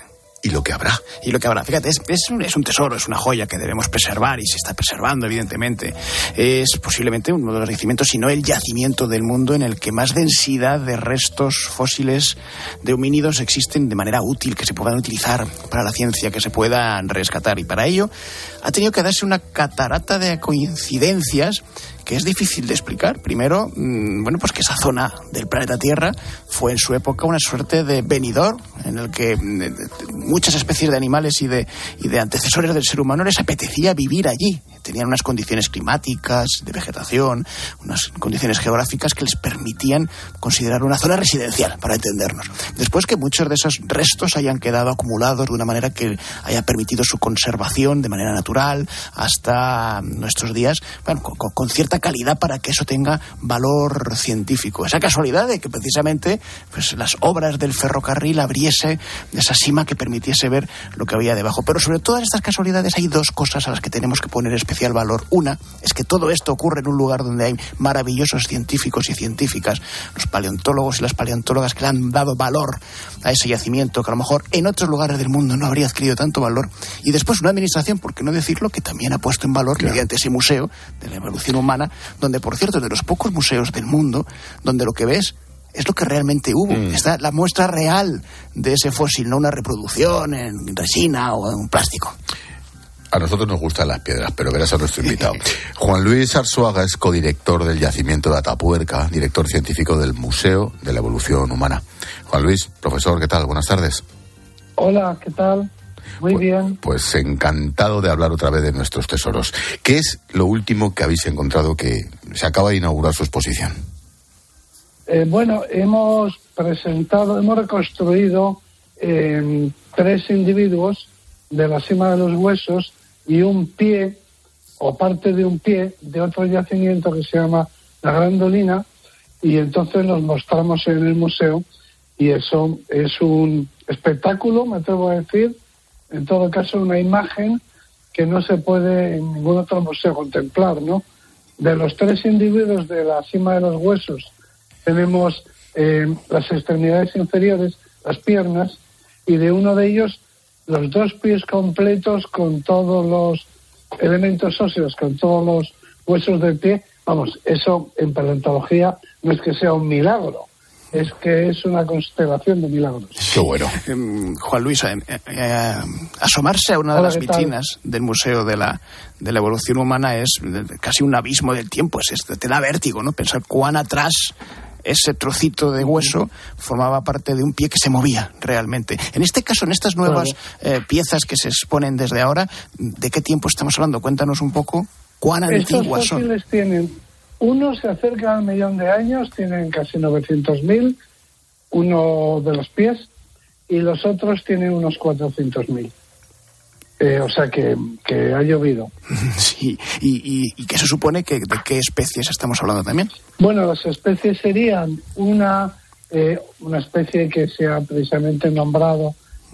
y lo que habrá. Y lo que habrá. Fíjate, es un tesoro, es una joya que debemos preservar y se está preservando, evidentemente. Es posiblemente uno de los yacimientos, si no el yacimiento del mundo en el que más densidad de restos fósiles de homínidos existen de manera útil, que se puedan utilizar para la ciencia, que se puedan rescatar. Y para ello ha tenido que darse una catarata de coincidencias que es difícil de explicar. Primero, pues que esa zona del planeta Tierra fue en su época una suerte de venidor en el que muchas especies de animales y de antecesores del ser humano les apetecía vivir allí. Tenían unas condiciones climáticas, de vegetación, unas condiciones geográficas que les permitían considerar una zona residencial, para entendernos. Después que muchos de esos restos hayan quedado acumulados de una manera que haya permitido su conservación de manera natural hasta nuestros días, con cierta calidad para que eso tenga valor científico. Esa casualidad de que precisamente las obras del ferrocarril abriese esa cima que permitiese ver lo que había debajo. Pero sobre todas estas casualidades hay dos cosas a las que tenemos que poner especial valor. Una es que todo esto ocurre en un lugar donde hay maravillosos científicos y científicas, los paleontólogos y las paleontólogas que le han dado valor a ese yacimiento que a lo mejor en otros lugares del mundo no habría adquirido tanto valor. Y después una administración, por qué no decirlo, que también ha puesto en valor mediante ese museo de la evolución humana, donde, por cierto, es de los pocos museos del mundo donde lo que ves es lo que realmente hubo. Está la muestra real de ese fósil, no una reproducción en resina o en plástico. A nosotros nos gustan las piedras, pero verás a nuestro invitado. Juan Luis Arzuaga es codirector del yacimiento de Atapuerca, director científico del Museo de la Evolución Humana. Juan Luis, profesor, ¿qué tal? Buenas tardes. Hola, ¿qué tal? Muy bien. Pues encantado de hablar otra vez de nuestros tesoros. ¿Qué es lo último que habéis encontrado que se acaba de inaugurar su exposición? Hemos reconstruido 3 individuos de la cima de los huesos y un pie o parte de un pie de otro yacimiento que se llama la Grandolina, y entonces los mostramos en el museo, y eso es un espectáculo, me atrevo a decir, en todo caso una imagen que no se puede en ningún otro museo contemplar, ¿no? De los 3 individuos de la cima de los huesos tenemos las extremidades inferiores, las piernas, y de uno de ellos los 2 pies completos con todos los elementos óseos, con todos los huesos del pie. Vamos, eso en paleontología no es que sea un milagro, es que es una constelación de milagros. Qué bueno. Juan Luis, asomarse a una de las vitrinas del Museo de la Evolución Humana es casi un abismo del tiempo. Te da vértigo, ¿no? Pensar cuán atrás ese trocito de hueso formaba parte de un pie que se movía realmente. En este caso, en estas nuevas piezas que se exponen desde ahora, ¿de qué tiempo estamos hablando? Cuéntanos un poco cuán antiguas son. Estos fósiles tienen, unos se acercan al 1.000.000 de años, tienen casi 900.000, uno de los pies, y los otros tienen unos 400.000. O sea que ha llovido. Sí, ¿y qué se supone de qué especies estamos hablando también? Bueno, las especies serían una especie que se ha precisamente nombrado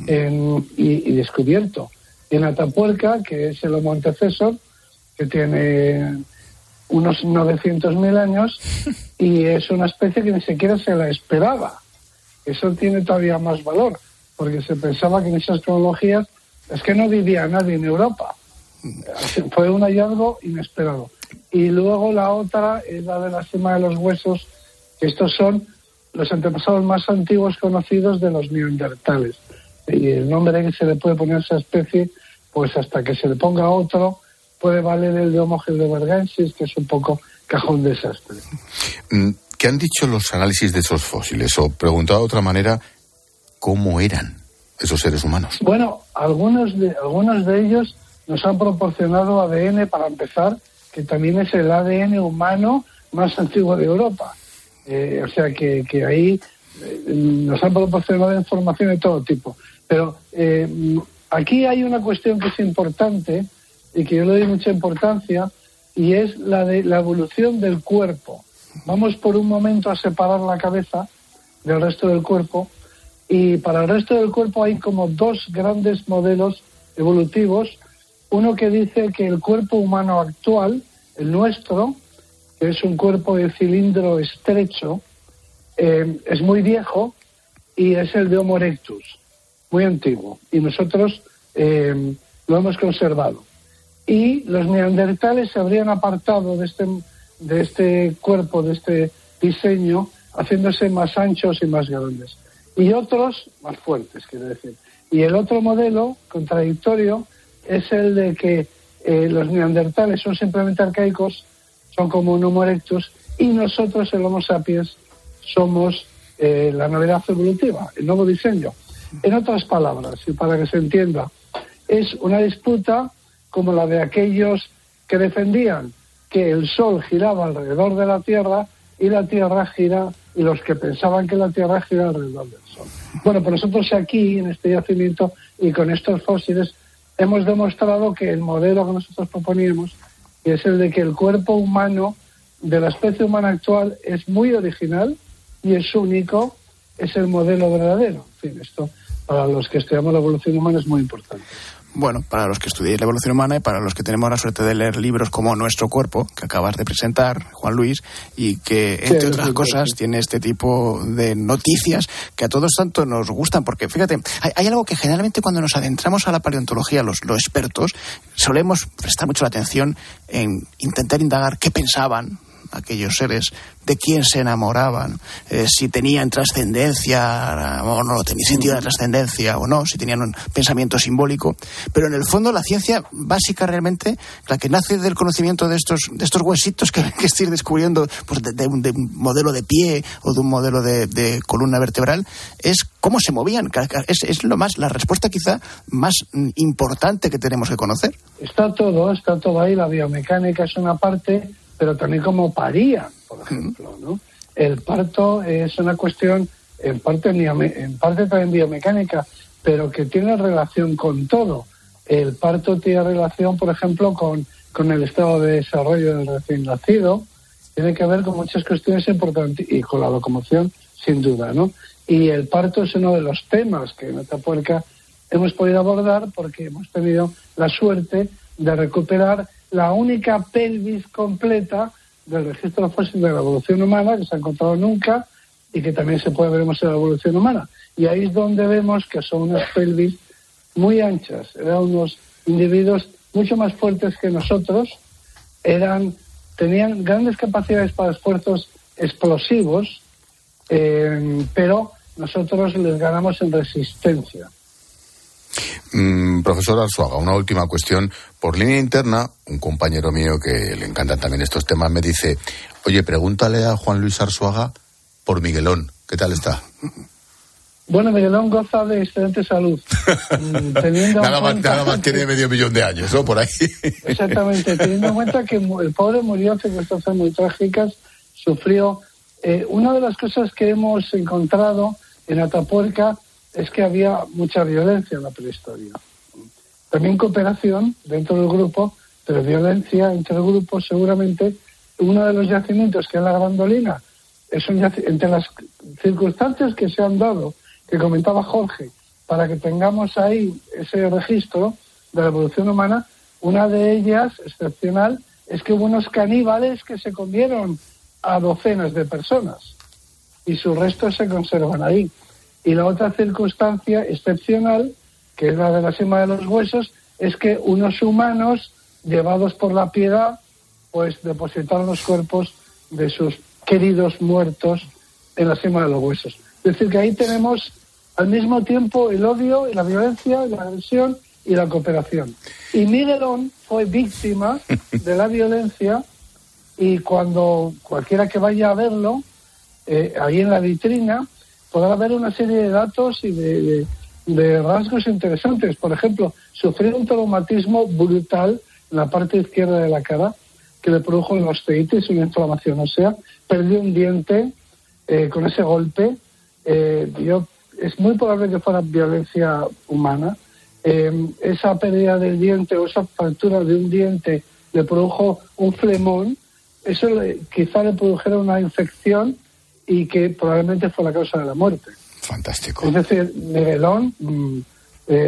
y descubierto en Atapuerca, que es el Homo antecesor, que tiene unos 900.000 años, y es una especie que ni siquiera se la esperaba. Eso tiene todavía más valor, porque se pensaba que en esas cronologías es que no vivía nadie en Europa. Fue un hallazgo inesperado. Y luego la otra es la de la cima de los huesos, que estos son los antepasados más antiguos conocidos de los neandertales. Y el nombre que se le puede poner a esa especie, pues hasta que se le ponga otro, puede valer el de Homo heidelbergensis, que es un poco cajón desastre. ¿Qué han dicho los análisis de esos fósiles? O preguntado de otra manera, ¿cómo eran esos seres humanos? Bueno, algunos de ellos nos han proporcionado ADN, para empezar, que también es el ADN humano más antiguo de Europa. O sea que ahí nos han proporcionado información de todo tipo. Pero aquí hay una cuestión que es importante y que yo le doy mucha importancia, y es la de la evolución del cuerpo. Vamos por un momento a separar la cabeza del resto del cuerpo, y para el resto del cuerpo hay como 2 grandes modelos evolutivos. Uno que dice que el cuerpo humano actual, el nuestro, que es un cuerpo de cilindro estrecho, es muy viejo, y es el de Homo erectus. muy antiguo, y nosotros lo hemos conservado. Y los neandertales se habrían apartado de este cuerpo, de este diseño, haciéndose más anchos y más grandes. Y otros más fuertes, quiero decir. Y el otro modelo contradictorio es el de que los neandertales son simplemente arcaicos, son como un Homo erectus, y nosotros, el Homo sapiens, somos la novedad evolutiva, el nuevo diseño. En otras palabras, y para que se entienda, es una disputa como la de aquellos que defendían que el Sol giraba alrededor de la Tierra y la Tierra gira, y los que pensaban que la Tierra gira alrededor del Sol. Bueno, pues nosotros aquí, en este yacimiento, y con estos fósiles, hemos demostrado que el modelo que nosotros proponíamos, que es el de que el cuerpo humano de la especie humana actual es muy original y es único, es el modelo verdadero. En fin, esto para los que estudiamos la evolución humana es muy importante. Bueno, para los que estudiáis la evolución humana y para los que tenemos la suerte de leer libros como Nuestro Cuerpo, que acabas de presentar, Juan Luis, y que, entre otras cosas, tiene este tipo de noticias que a todos tanto nos gustan, porque, fíjate, hay algo que generalmente cuando nos adentramos a la paleontología, los expertos, solemos prestar mucho la atención en intentar indagar qué pensaban aquellos seres, de quién se enamoraban, si tenían trascendencia o no, tenían sentido de trascendencia o no, si tenían un pensamiento simbólico. Pero en el fondo la ciencia básica realmente, la que nace del conocimiento de estos huesitos que estáis descubriendo, pues de un modelo de pie o de un modelo de columna vertebral, es cómo se movían. Es la respuesta quizá más importante que tenemos que conocer. Está todo ahí. La biomecánica es una parte, pero también cómo parían, por ejemplo, ¿no? El parto es una cuestión en parte también biomecánica, pero que tiene relación con todo. El parto tiene relación, por ejemplo, con el estado de desarrollo del recién nacido, tiene que ver con muchas cuestiones importantes, y con la locomoción, sin duda, ¿no? Y el parto es uno de los temas que en Atapuerca hemos podido abordar, porque hemos tenido la suerte de recuperar la única pelvis completa del registro fósil de la evolución humana que se ha encontrado nunca y que también se puede ver en la evolución humana. Y ahí es donde vemos que son unas pelvis muy anchas. Eran unos individuos mucho más fuertes que nosotros, tenían grandes capacidades para esfuerzos explosivos, pero nosotros les ganamos en resistencia. Profesor Arzuaga, una última cuestión. Por línea interna, un compañero mío que le encantan también estos temas me dice: oye, pregúntale a Juan Luis Arzuaga por Miguelón. ¿Qué tal está? Bueno, Miguelón goza de excelente salud. Nada más tiene 500.000 de años, ¿no? Por ahí. Exactamente. Teniendo en cuenta que el pobre murió hace circunstancias muy trágicas, sufrió. Una de las cosas que hemos encontrado en Atapuerca es que había mucha violencia en la prehistoria. También cooperación dentro del grupo, pero violencia entre el grupo. Seguramente uno de los yacimientos, que es la Grandolina, es entre las circunstancias que se han dado, que comentaba Jorge, para que tengamos ahí ese registro de la evolución humana, una de ellas, excepcional, es que hubo unos caníbales que se comieron a docenas de personas y sus restos se conservan ahí. Y la otra circunstancia excepcional, que es la de la cima de los huesos, es que unos humanos, llevados por la piedad, pues depositaron los cuerpos de sus queridos muertos en la cima de los huesos. Es decir, que ahí tenemos al mismo tiempo el odio, la violencia, la agresión y la cooperación. Y Miguelón fue víctima de la violencia, y cuando cualquiera que vaya a verlo, ahí en la vitrina, podrá ver una serie de datos y de rasgos interesantes. Por ejemplo, sufrió un traumatismo brutal en la parte izquierda de la cara, que le produjo una osteitis, una inflamación ósea, perdió un diente con ese golpe. Es muy probable que fuera violencia humana. Esa pérdida del diente o esa fractura de un diente le produjo un flemón. Eso quizá le produjera una infección y que probablemente fue la causa de la muerte. Fantástico. Es decir, Miguelón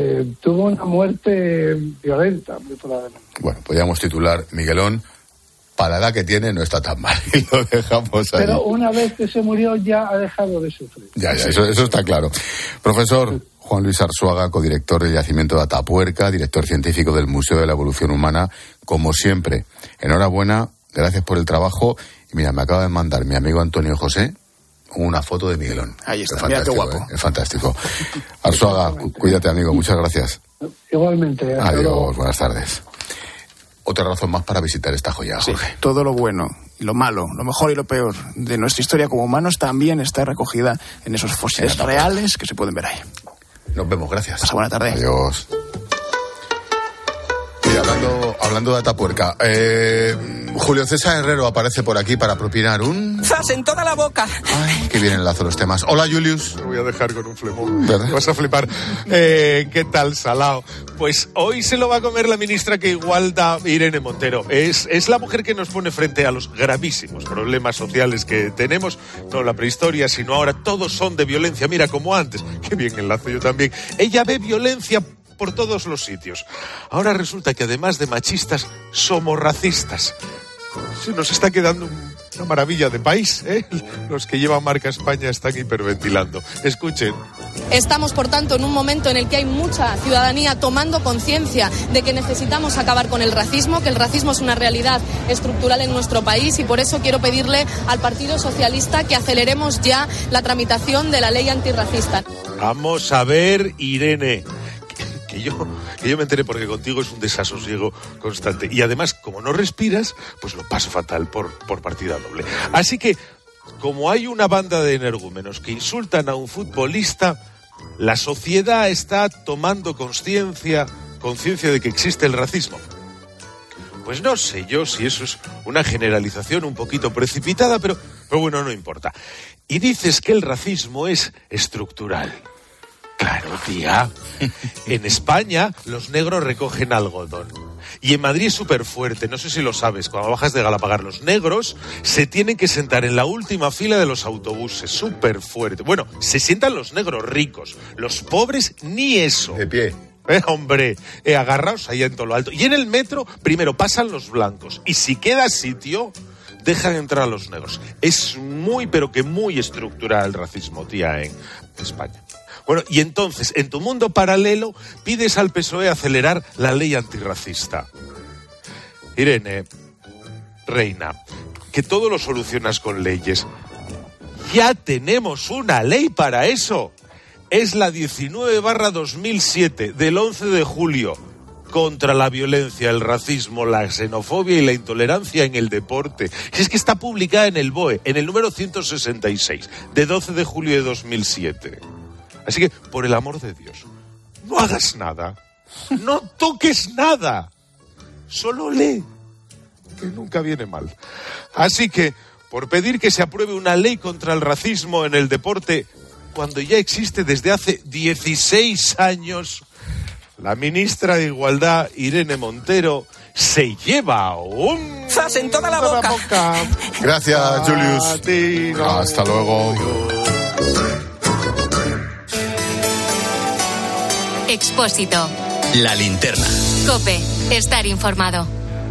tuvo una muerte violenta, muy probablemente. Bueno, podríamos titular: Miguelón, para la edad que tiene no está tan mal. Y lo dejamos ahí. Pero una vez que se murió ya ha dejado de sufrir. Ya, eso está claro. Profesor Juan Luis Arzuaga, codirector del Yacimiento de Atapuerca, director científico del Museo de la Evolución Humana, como siempre, enhorabuena, gracias por el trabajo. Y mira, me acaba de mandar mi amigo Antonio José una foto de Miguelón. Ahí está, mira qué guapo. Es fantástico. Arzuaga, cuídate, amigo, muchas gracias. Igualmente. Adiós, buenas tardes. Otra razón más para visitar esta joya, Jorge. Sí, todo lo bueno y lo malo, lo mejor y lo peor de nuestra historia como humanos también está recogida en esos fósiles reales que se pueden ver ahí. Nos vemos, gracias. Pasa buena tarde. Adiós. Y hablando de Atapuerca, Julio César Herrero aparece por aquí para propinar un... ¡Zas en toda la boca! Ay, qué bien enlazo los temas. Hola, Julius. Te voy a dejar con un flemón. ¿Verdad? Vas a flipar. ¿Qué tal, salao? Pues hoy se lo va a comer la ministra que igual da Irene Montero. Es la mujer que nos pone frente a los gravísimos problemas sociales que tenemos. No la prehistoria, sino ahora todos son de violencia. Mira, como antes. Qué bien enlazo yo también. Ella ve violencia por todos los sitios. Ahora resulta que además de machistas, somos racistas. Se nos está quedando una maravilla de país, ¿eh? Los que llevan marca España están hiperventilando. Escuchen. Estamos, por tanto, en un momento en el que hay mucha ciudadanía tomando conciencia de que necesitamos acabar con el racismo, que el racismo es una realidad estructural en nuestro país, y por eso quiero pedirle al Partido Socialista que aceleremos ya la tramitación de la ley antirracista. Vamos a ver, Irene. Que yo me enteré porque contigo es un desasosiego constante. Y además, como no respiras, pues lo paso fatal por partida doble. Así que, como hay una banda de energúmenos que insultan a un futbolista, la sociedad está tomando conciencia de que existe el racismo. Pues no sé yo si eso es una generalización un poquito precipitada, pero bueno, no importa. Y dices que el racismo es estructural. Claro, tía. En España los negros recogen algodón. Y en Madrid es súper fuerte, no sé si lo sabes, cuando bajas de Galapagar, los negros se tienen que sentar en la última fila de los autobuses, súper fuerte. Bueno, se sientan los negros ricos, los pobres ni eso. De pie. Hombre, agarraos ahí en todo lo alto. Y en el metro, primero pasan los blancos, y si queda sitio, dejan entrar a los negros. Es muy, pero que muy estructural el racismo, tía, en España. Bueno, y entonces, en tu mundo paralelo, pides al PSOE acelerar la ley antirracista. Irene, reina, que todo lo solucionas con leyes. Ya tenemos una ley para eso. Es la 19/2007, del 11 de julio, contra la violencia, el racismo, la xenofobia y la intolerancia en el deporte. Es que está publicada en el BOE, en el número 166, de 12 de julio de 2007. Así que, por el amor de Dios, no hagas nada, no toques nada, solo lee, que nunca viene mal. Así que, por pedir que se apruebe una ley contra el racismo en el deporte, cuando ya existe desde hace 16 años, la ministra de Igualdad, Irene Montero, se lleva un... ¡Zas en toda la boca! Gracias, Julius. Hasta luego. Expósito. La linterna. COPE. Estar informado.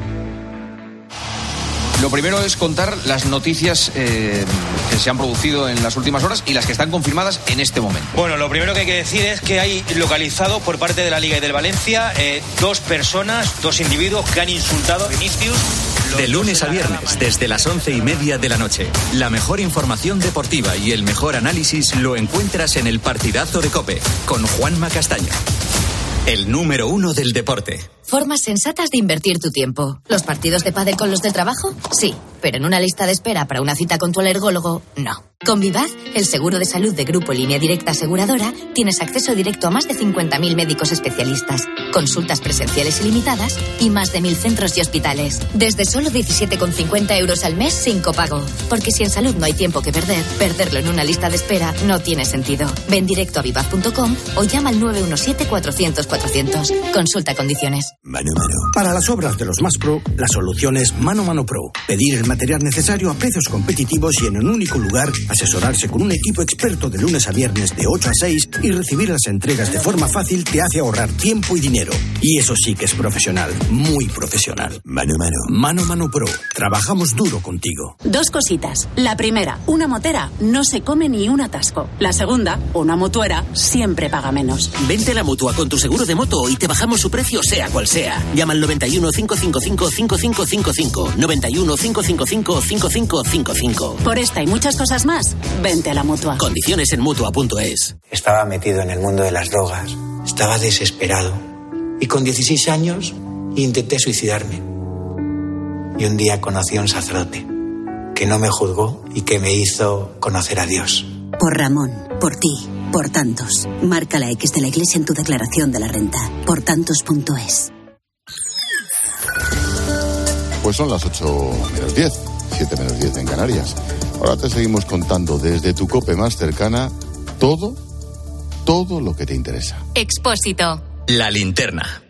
Lo primero es contar las noticias que se han producido en las últimas horas y las que están confirmadas en este momento. Bueno, lo primero que hay que decir es que hay localizado por parte de la Liga y del Valencia dos individuos que han insultado a Vinicius. De lunes a viernes, desde las 11:30 de la noche. La mejor información deportiva y el mejor análisis lo encuentras en el Partidazo de COPE, con Juanma Castaño. El número 1 del deporte. Formas sensatas de invertir tu tiempo. ¿Los partidos de pádel con los del trabajo? Sí, pero en una lista de espera para una cita con tu alergólogo, no. Con Vivaz, el seguro de salud de Grupo Línea Directa Aseguradora, tienes acceso directo a más de 50.000 médicos especialistas, consultas presenciales ilimitadas y más de 1.000 centros y hospitales. Desde solo 17,50 euros al mes sin copago. Porque si en salud no hay tiempo que perder, perderlo en una lista de espera no tiene sentido. Ven directo a vivaz.com o llama al 917-400-400. Consulta condiciones. Mano Mano. Para las obras de los más pro, la solución es Mano Mano Pro. Pedir el material necesario a precios competitivos y en un único lugar, asesorarse con un equipo experto de lunes a viernes de 8 a 6 y recibir las entregas de forma fácil te hace ahorrar tiempo y dinero. compañero. Y eso sí que es profesional, muy profesional. Mano a mano. Mano a mano Pro. Trabajamos duro contigo. Dos cositas. La primera, una motera no se come ni un atasco. La segunda, una mutuera siempre paga menos. Vente a la Mutua con tu seguro de moto y te bajamos su precio sea cual sea. Llama al 91 555 5555. 91 555 5555. Por esta y muchas cosas más, vente a la Mutua. Condiciones en Mutua.es. Estaba metido en el mundo de las drogas. Estaba desesperado. Y con 16 años intenté suicidarme. Y un día conocí a un sacerdote que no me juzgó y que me hizo conocer a Dios. Por Ramón, por ti, por tantos. Marca la X de la Iglesia en tu declaración de la renta. Portantos.es. Pues son las 8:10, 7:10 en Canarias. Ahora te seguimos contando desde tu COPE más cercana todo lo que te interesa. Expósito. La linterna.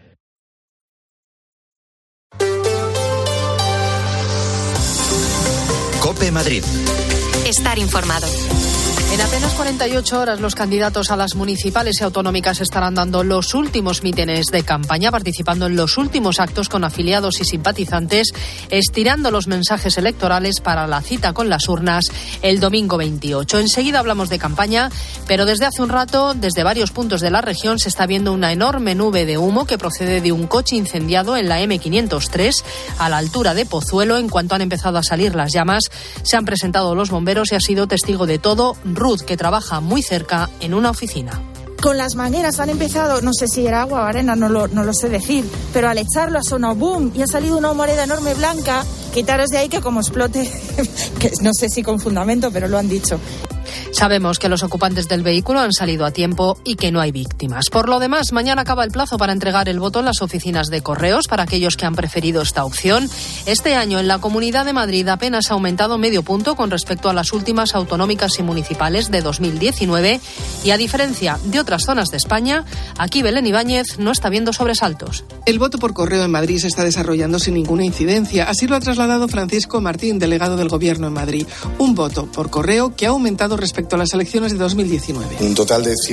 COPE Madrid. Estar informado. En apenas 48 horas los candidatos a las municipales y autonómicas estarán dando los últimos mítines de campaña, participando en los últimos actos con afiliados y simpatizantes, estirando los mensajes electorales para la cita con las urnas el domingo 28. Enseguida hablamos de campaña, pero desde hace un rato, desde varios puntos de la región, se está viendo una enorme nube de humo que procede de un coche incendiado en la M503 a la altura de Pozuelo. En cuanto han empezado a salir las llamas, se han presentado los bomberos y ha sido testigo de todo Ruth, que trabaja muy cerca en una oficina. Con las mangueras han empezado, no sé si era agua o arena, no lo sé decir, pero al echarlo ha sonado boom y ha salido una humareda enorme blanca. Quitaros de ahí que como explote, que no sé si con fundamento, pero lo han dicho. Sabemos que los ocupantes del vehículo han salido a tiempo y que no hay víctimas. Por lo demás, mañana acaba el plazo para entregar el voto en las oficinas de correos para aquellos que han preferido esta opción. Este año en la Comunidad de Madrid apenas ha aumentado medio punto con respecto a las últimas autonómicas y municipales de 2019 y a diferencia de otras zonas de España, aquí Belén Ibáñez no está viendo sobresaltos. El voto por correo en Madrid se está desarrollando sin ninguna incidencia. Así lo ha trasladado Francisco Martín, delegado del Gobierno en Madrid. Un voto por correo que ha aumentado respecto a las elecciones de 2019. Un total de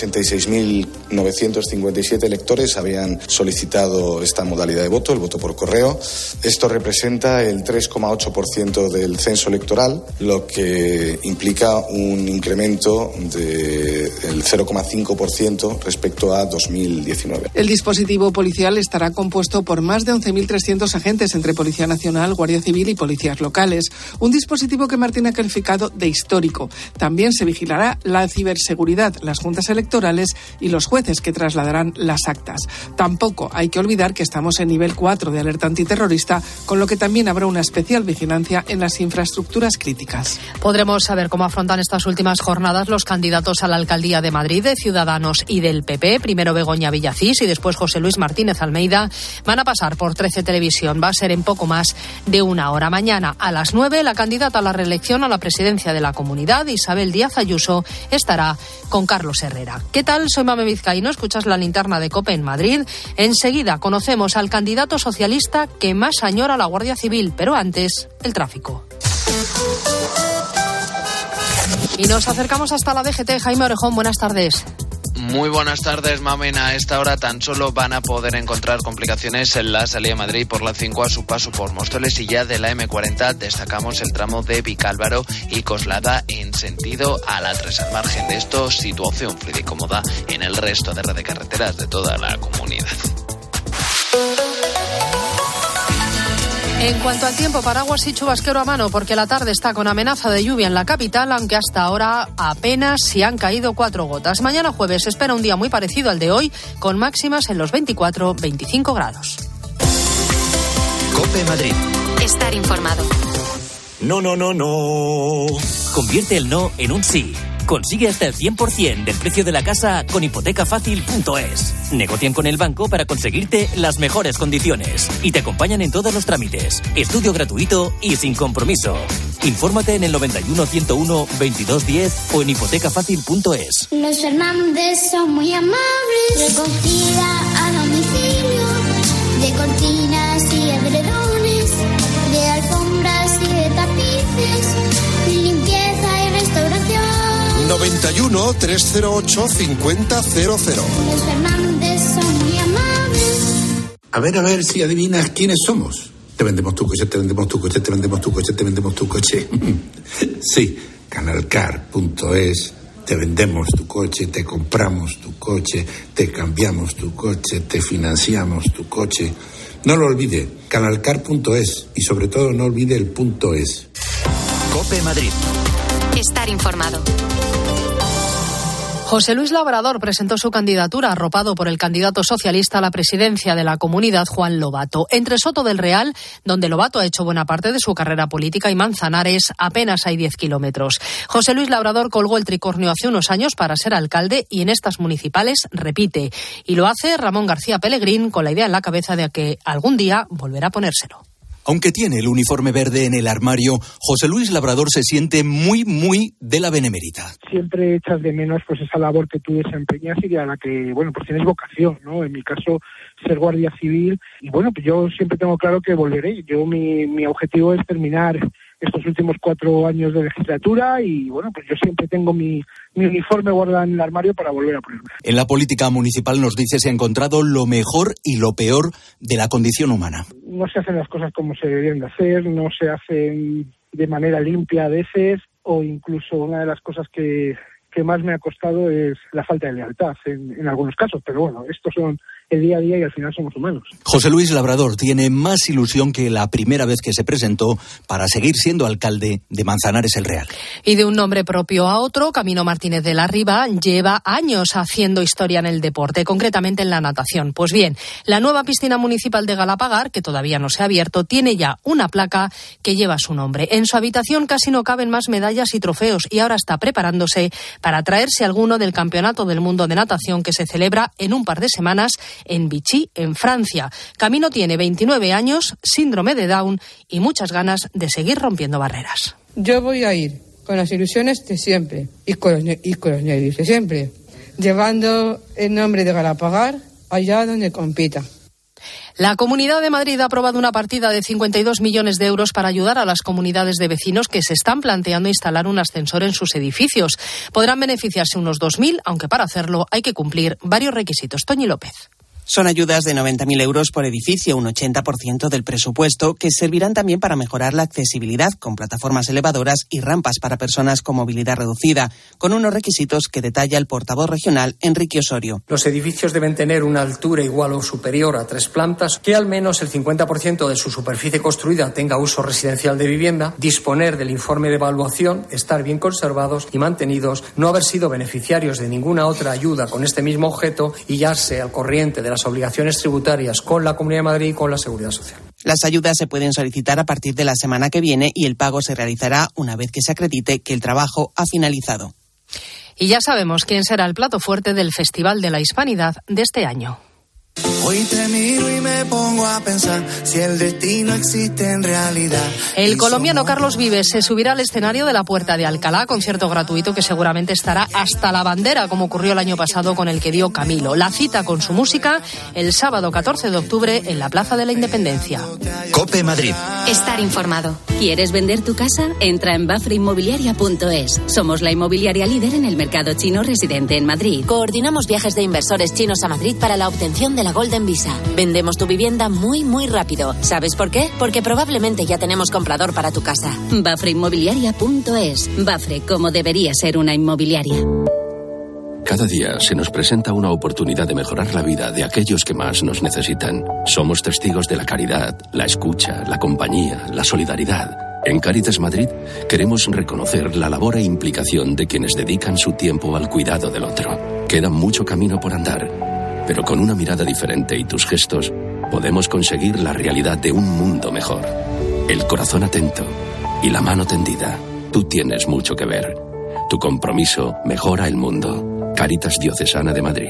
186.957 electores habían solicitado esta modalidad de voto, el voto por correo. Esto representa el 3,8% del censo electoral, lo que implica un incremento del 0,5% respecto a 2019. El dispositivo policial estará compuesto por más de 11.300 agentes entre Policía Nacional, Guardia Civil y policías locales. Un dispositivo que Martín ha calificado de histórico. También se vigilará la ciberseguridad, las juntas electorales y los jueces que trasladarán las actas. Tampoco hay que olvidar que estamos en nivel 4 de alerta antiterrorista, con lo que también habrá una especial vigilancia en las infraestructuras críticas. Podremos saber cómo afrontan estas últimas jornadas los candidatos a la alcaldía de Madrid, de Ciudadanos y del PP. Primero Begoña Villacís y después José Luis Martínez Almeida. Van a pasar por 13 Televisión. Va a ser en poco más de una hora. Mañana a las 9, la candidata a la reelección a la presidencia de la Comunidad, Isabel Díaz Ayuso, estará con Carlos Herrera. ¿Qué tal? Soy Mame Vizcaíno, escuchas la linterna de COPE en Madrid. Enseguida conocemos al candidato socialista que más añora la Guardia Civil, pero antes, el tráfico. Y nos acercamos hasta la DGT. Jaime Orejón, buenas tardes. Muy buenas tardes, Mamen. A esta hora tan solo van a poder encontrar complicaciones en la salida de Madrid por la 5 a su paso por Móstoles, y ya de la M40 destacamos el tramo de Vicálvaro y Coslada en sentido a la 3. Al margen de esto, situación fluida y cómoda en el resto de red de carreteras de toda la comunidad. En cuanto al tiempo, paraguas y chubasquero a mano, porque la tarde está con amenaza de lluvia en la capital, aunque hasta ahora apenas si han caído 4 gotas. Mañana jueves se espera un día muy parecido al de hoy, con máximas en los 24-25 grados. COPE Madrid. Estar informado. No. Convierte el no en un sí. Consigue hasta el 100% del precio de la casa con hipotecafacil.es. Negocian con el banco para conseguirte las mejores condiciones y te acompañan en todos los trámites. Estudio gratuito y sin compromiso. Infórmate en el 91 101 2210 o en hipotecafacil.es. Los Fernández son muy amables. Recogida a domicilio de cortinas y edredones, de alfombras y de tapices, limpieza y restauración. 91 308 5000. Los Fernández son muy amables. A ver si adivinas quiénes somos. Te vendemos tu coche, te vendemos tu coche, te vendemos tu coche, te vendemos tu coche. Sí, Canalcar.es. Te vendemos tu coche, te compramos tu coche, te cambiamos tu coche, te financiamos tu coche. No lo olvide, Canalcar.es, y sobre todo no olvide el .es. COPE Madrid. Estar informado. José Luis Labrador presentó su candidatura arropado por el candidato socialista a la presidencia de la comunidad, Juan Lobato. Entre Soto del Real, donde Lobato ha hecho buena parte de su carrera política, y Manzanares, apenas hay 10 kilómetros. José Luis Labrador colgó el tricornio hace unos años para ser alcalde y en estas municipales repite. Y lo hace Ramón García Pellegrín con la idea en la cabeza de que algún día volverá a ponérselo. Aunque tiene el uniforme verde en el armario, José Luis Labrador se siente muy de la Benemérita. Siempre echas de menos pues esa labor que tú desempeñas y a la que, pues tienes vocación, ¿no? En mi caso, ser guardia civil. Y pues yo siempre tengo claro que volveré. Mi objetivo es terminar estos últimos 4 años de legislatura y, pues yo siempre tengo mi uniforme guardado en el armario para volver a ponerme. En la política municipal, nos dice, se ha encontrado lo mejor y lo peor de la condición humana. No se hacen las cosas como se deberían de hacer, no se hacen de manera limpia a veces, o incluso una de las cosas que más me ha costado es la falta de lealtad en algunos casos, pero estos son el día a día y al final somos humanos. José Luis Labrador tiene más ilusión que la primera vez que se presentó para seguir siendo alcalde de Manzanares el Real. Y de un nombre propio a otro, Camino Martínez de la Riva lleva años haciendo historia en el deporte, concretamente en la natación. Pues bien, la nueva piscina municipal de Galapagar, que todavía no se ha abierto, tiene ya una placa que lleva su nombre. En su habitación casi no caben más medallas y trofeos y ahora está preparándose para traerse alguno del Campeonato del Mundo de Natación que se celebra en un par de semanas en Vichy, en Francia. Camino tiene 29 años, síndrome de Down y muchas ganas de seguir rompiendo barreras. Yo voy a ir con las ilusiones de siempre y con los nervios de siempre, llevando el nombre de Galapagar allá donde compita. La Comunidad de Madrid ha aprobado una partida de 52 millones de euros para ayudar a las comunidades de vecinos que se están planteando instalar un ascensor en sus edificios. Podrán beneficiarse unos 2.000, aunque para hacerlo hay que cumplir varios requisitos. Toñi López. Son ayudas de 90.000 euros por edificio, un 80% del presupuesto, que servirán también para mejorar la accesibilidad con plataformas elevadoras y rampas para personas con movilidad reducida, con unos requisitos que detalla el portavoz regional Enrique Osorio. Los edificios deben tener una altura igual o superior a 3 plantas, que al menos el 50% de su superficie construida tenga uso residencial de vivienda, disponer del informe de evaluación, estar bien conservados y mantenidos, no haber sido beneficiarios de ninguna otra ayuda con este mismo objeto y hallarse al corriente de las obligaciones tributarias con la Comunidad de Madrid y con la Seguridad Social. Las ayudas se pueden solicitar a partir de la semana que viene y el pago se realizará una vez que se acredite que el trabajo ha finalizado. Y ya sabemos quién será el plato fuerte del Festival de la Hispanidad de este año. Hoy te miro y me pongo a pensar si el destino existe en realidad. El colombiano Carlos Vives se subirá al escenario de la Puerta de Alcalá, concierto gratuito que seguramente estará hasta la bandera, como ocurrió el año pasado con el que dio Camilo. La cita con su música el sábado 14 de octubre en la Plaza de la Independencia. COPE Madrid. Estar informado. ¿Quieres vender tu casa? Entra en bafreinmobiliaria.es. Somos la inmobiliaria líder en el mercado chino residente en Madrid. Coordinamos viajes de inversores chinos a Madrid para la obtención de la Golden Visa. Vendemos tu vivienda muy rápido. ¿Sabes por qué? Porque probablemente ya tenemos comprador para tu casa. bafreinmobiliaria.es. Bafre, como debería ser una inmobiliaria. Cada día se nos presenta una oportunidad de mejorar la vida de aquellos que más nos necesitan. Somos testigos de la caridad, la escucha, la compañía, la solidaridad. En Cáritas Madrid queremos reconocer la labor e implicación de quienes dedican su tiempo al cuidado del otro. Queda mucho camino por andar, pero con una mirada diferente y tus gestos podemos conseguir la realidad de un mundo mejor. El corazón atento y la mano tendida. Tú tienes mucho que ver. Tu compromiso mejora el mundo. Cáritas Diocesana de Madrid.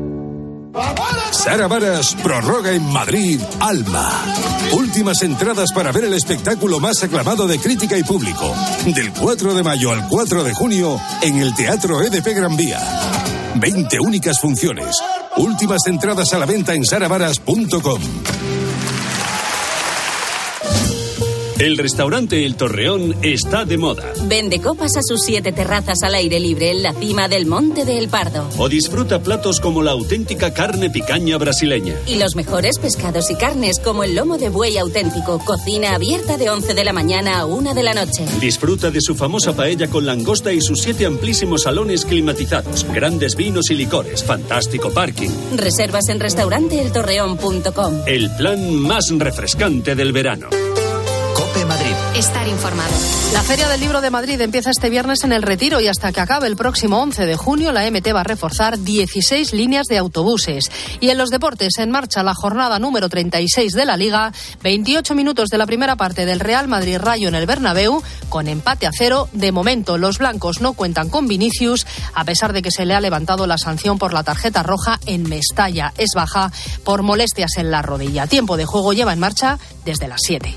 Sara Varas prorroga en Madrid Alma. Últimas entradas para ver el espectáculo más aclamado de crítica y público. Del 4 de mayo al 4 de junio en el Teatro EDP Gran Vía. 20 únicas funciones. Últimas entradas a la venta en saravaras.com. El restaurante El Torreón está de moda. Vende copas a sus 7 terrazas al aire libre en la cima del Monte de El Pardo. O disfruta platos como la auténtica carne picaña brasileña. Y los mejores pescados y carnes como el lomo de buey auténtico. Cocina abierta de 11 de la mañana a 1 de la noche. Disfruta de su famosa paella con langosta y sus 7 amplísimos salones climatizados. Grandes vinos y licores. Fantástico parking. Reservas en restauranteeltorreón.com. El plan más refrescante del verano. COPE Madrid. Estar informado. La Feria del Libro de Madrid empieza este viernes en El Retiro y hasta que acabe el próximo 11 de junio la MT va a reforzar 16 líneas de autobuses. Y en los deportes, en marcha la jornada número 36 de la Liga, 28 minutos de la primera parte del Real Madrid Rayo en el Bernabéu, con empate a 0. De momento los blancos no cuentan con Vinicius, a pesar de que se le ha levantado la sanción por la tarjeta roja en Mestalla. Es baja por molestias en la rodilla. Tiempo de juego lleva en marcha desde las 7.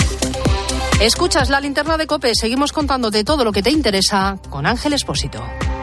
Escuchas la linterna de COPE. Seguimos contándote todo lo que te interesa con Ángel Expósito.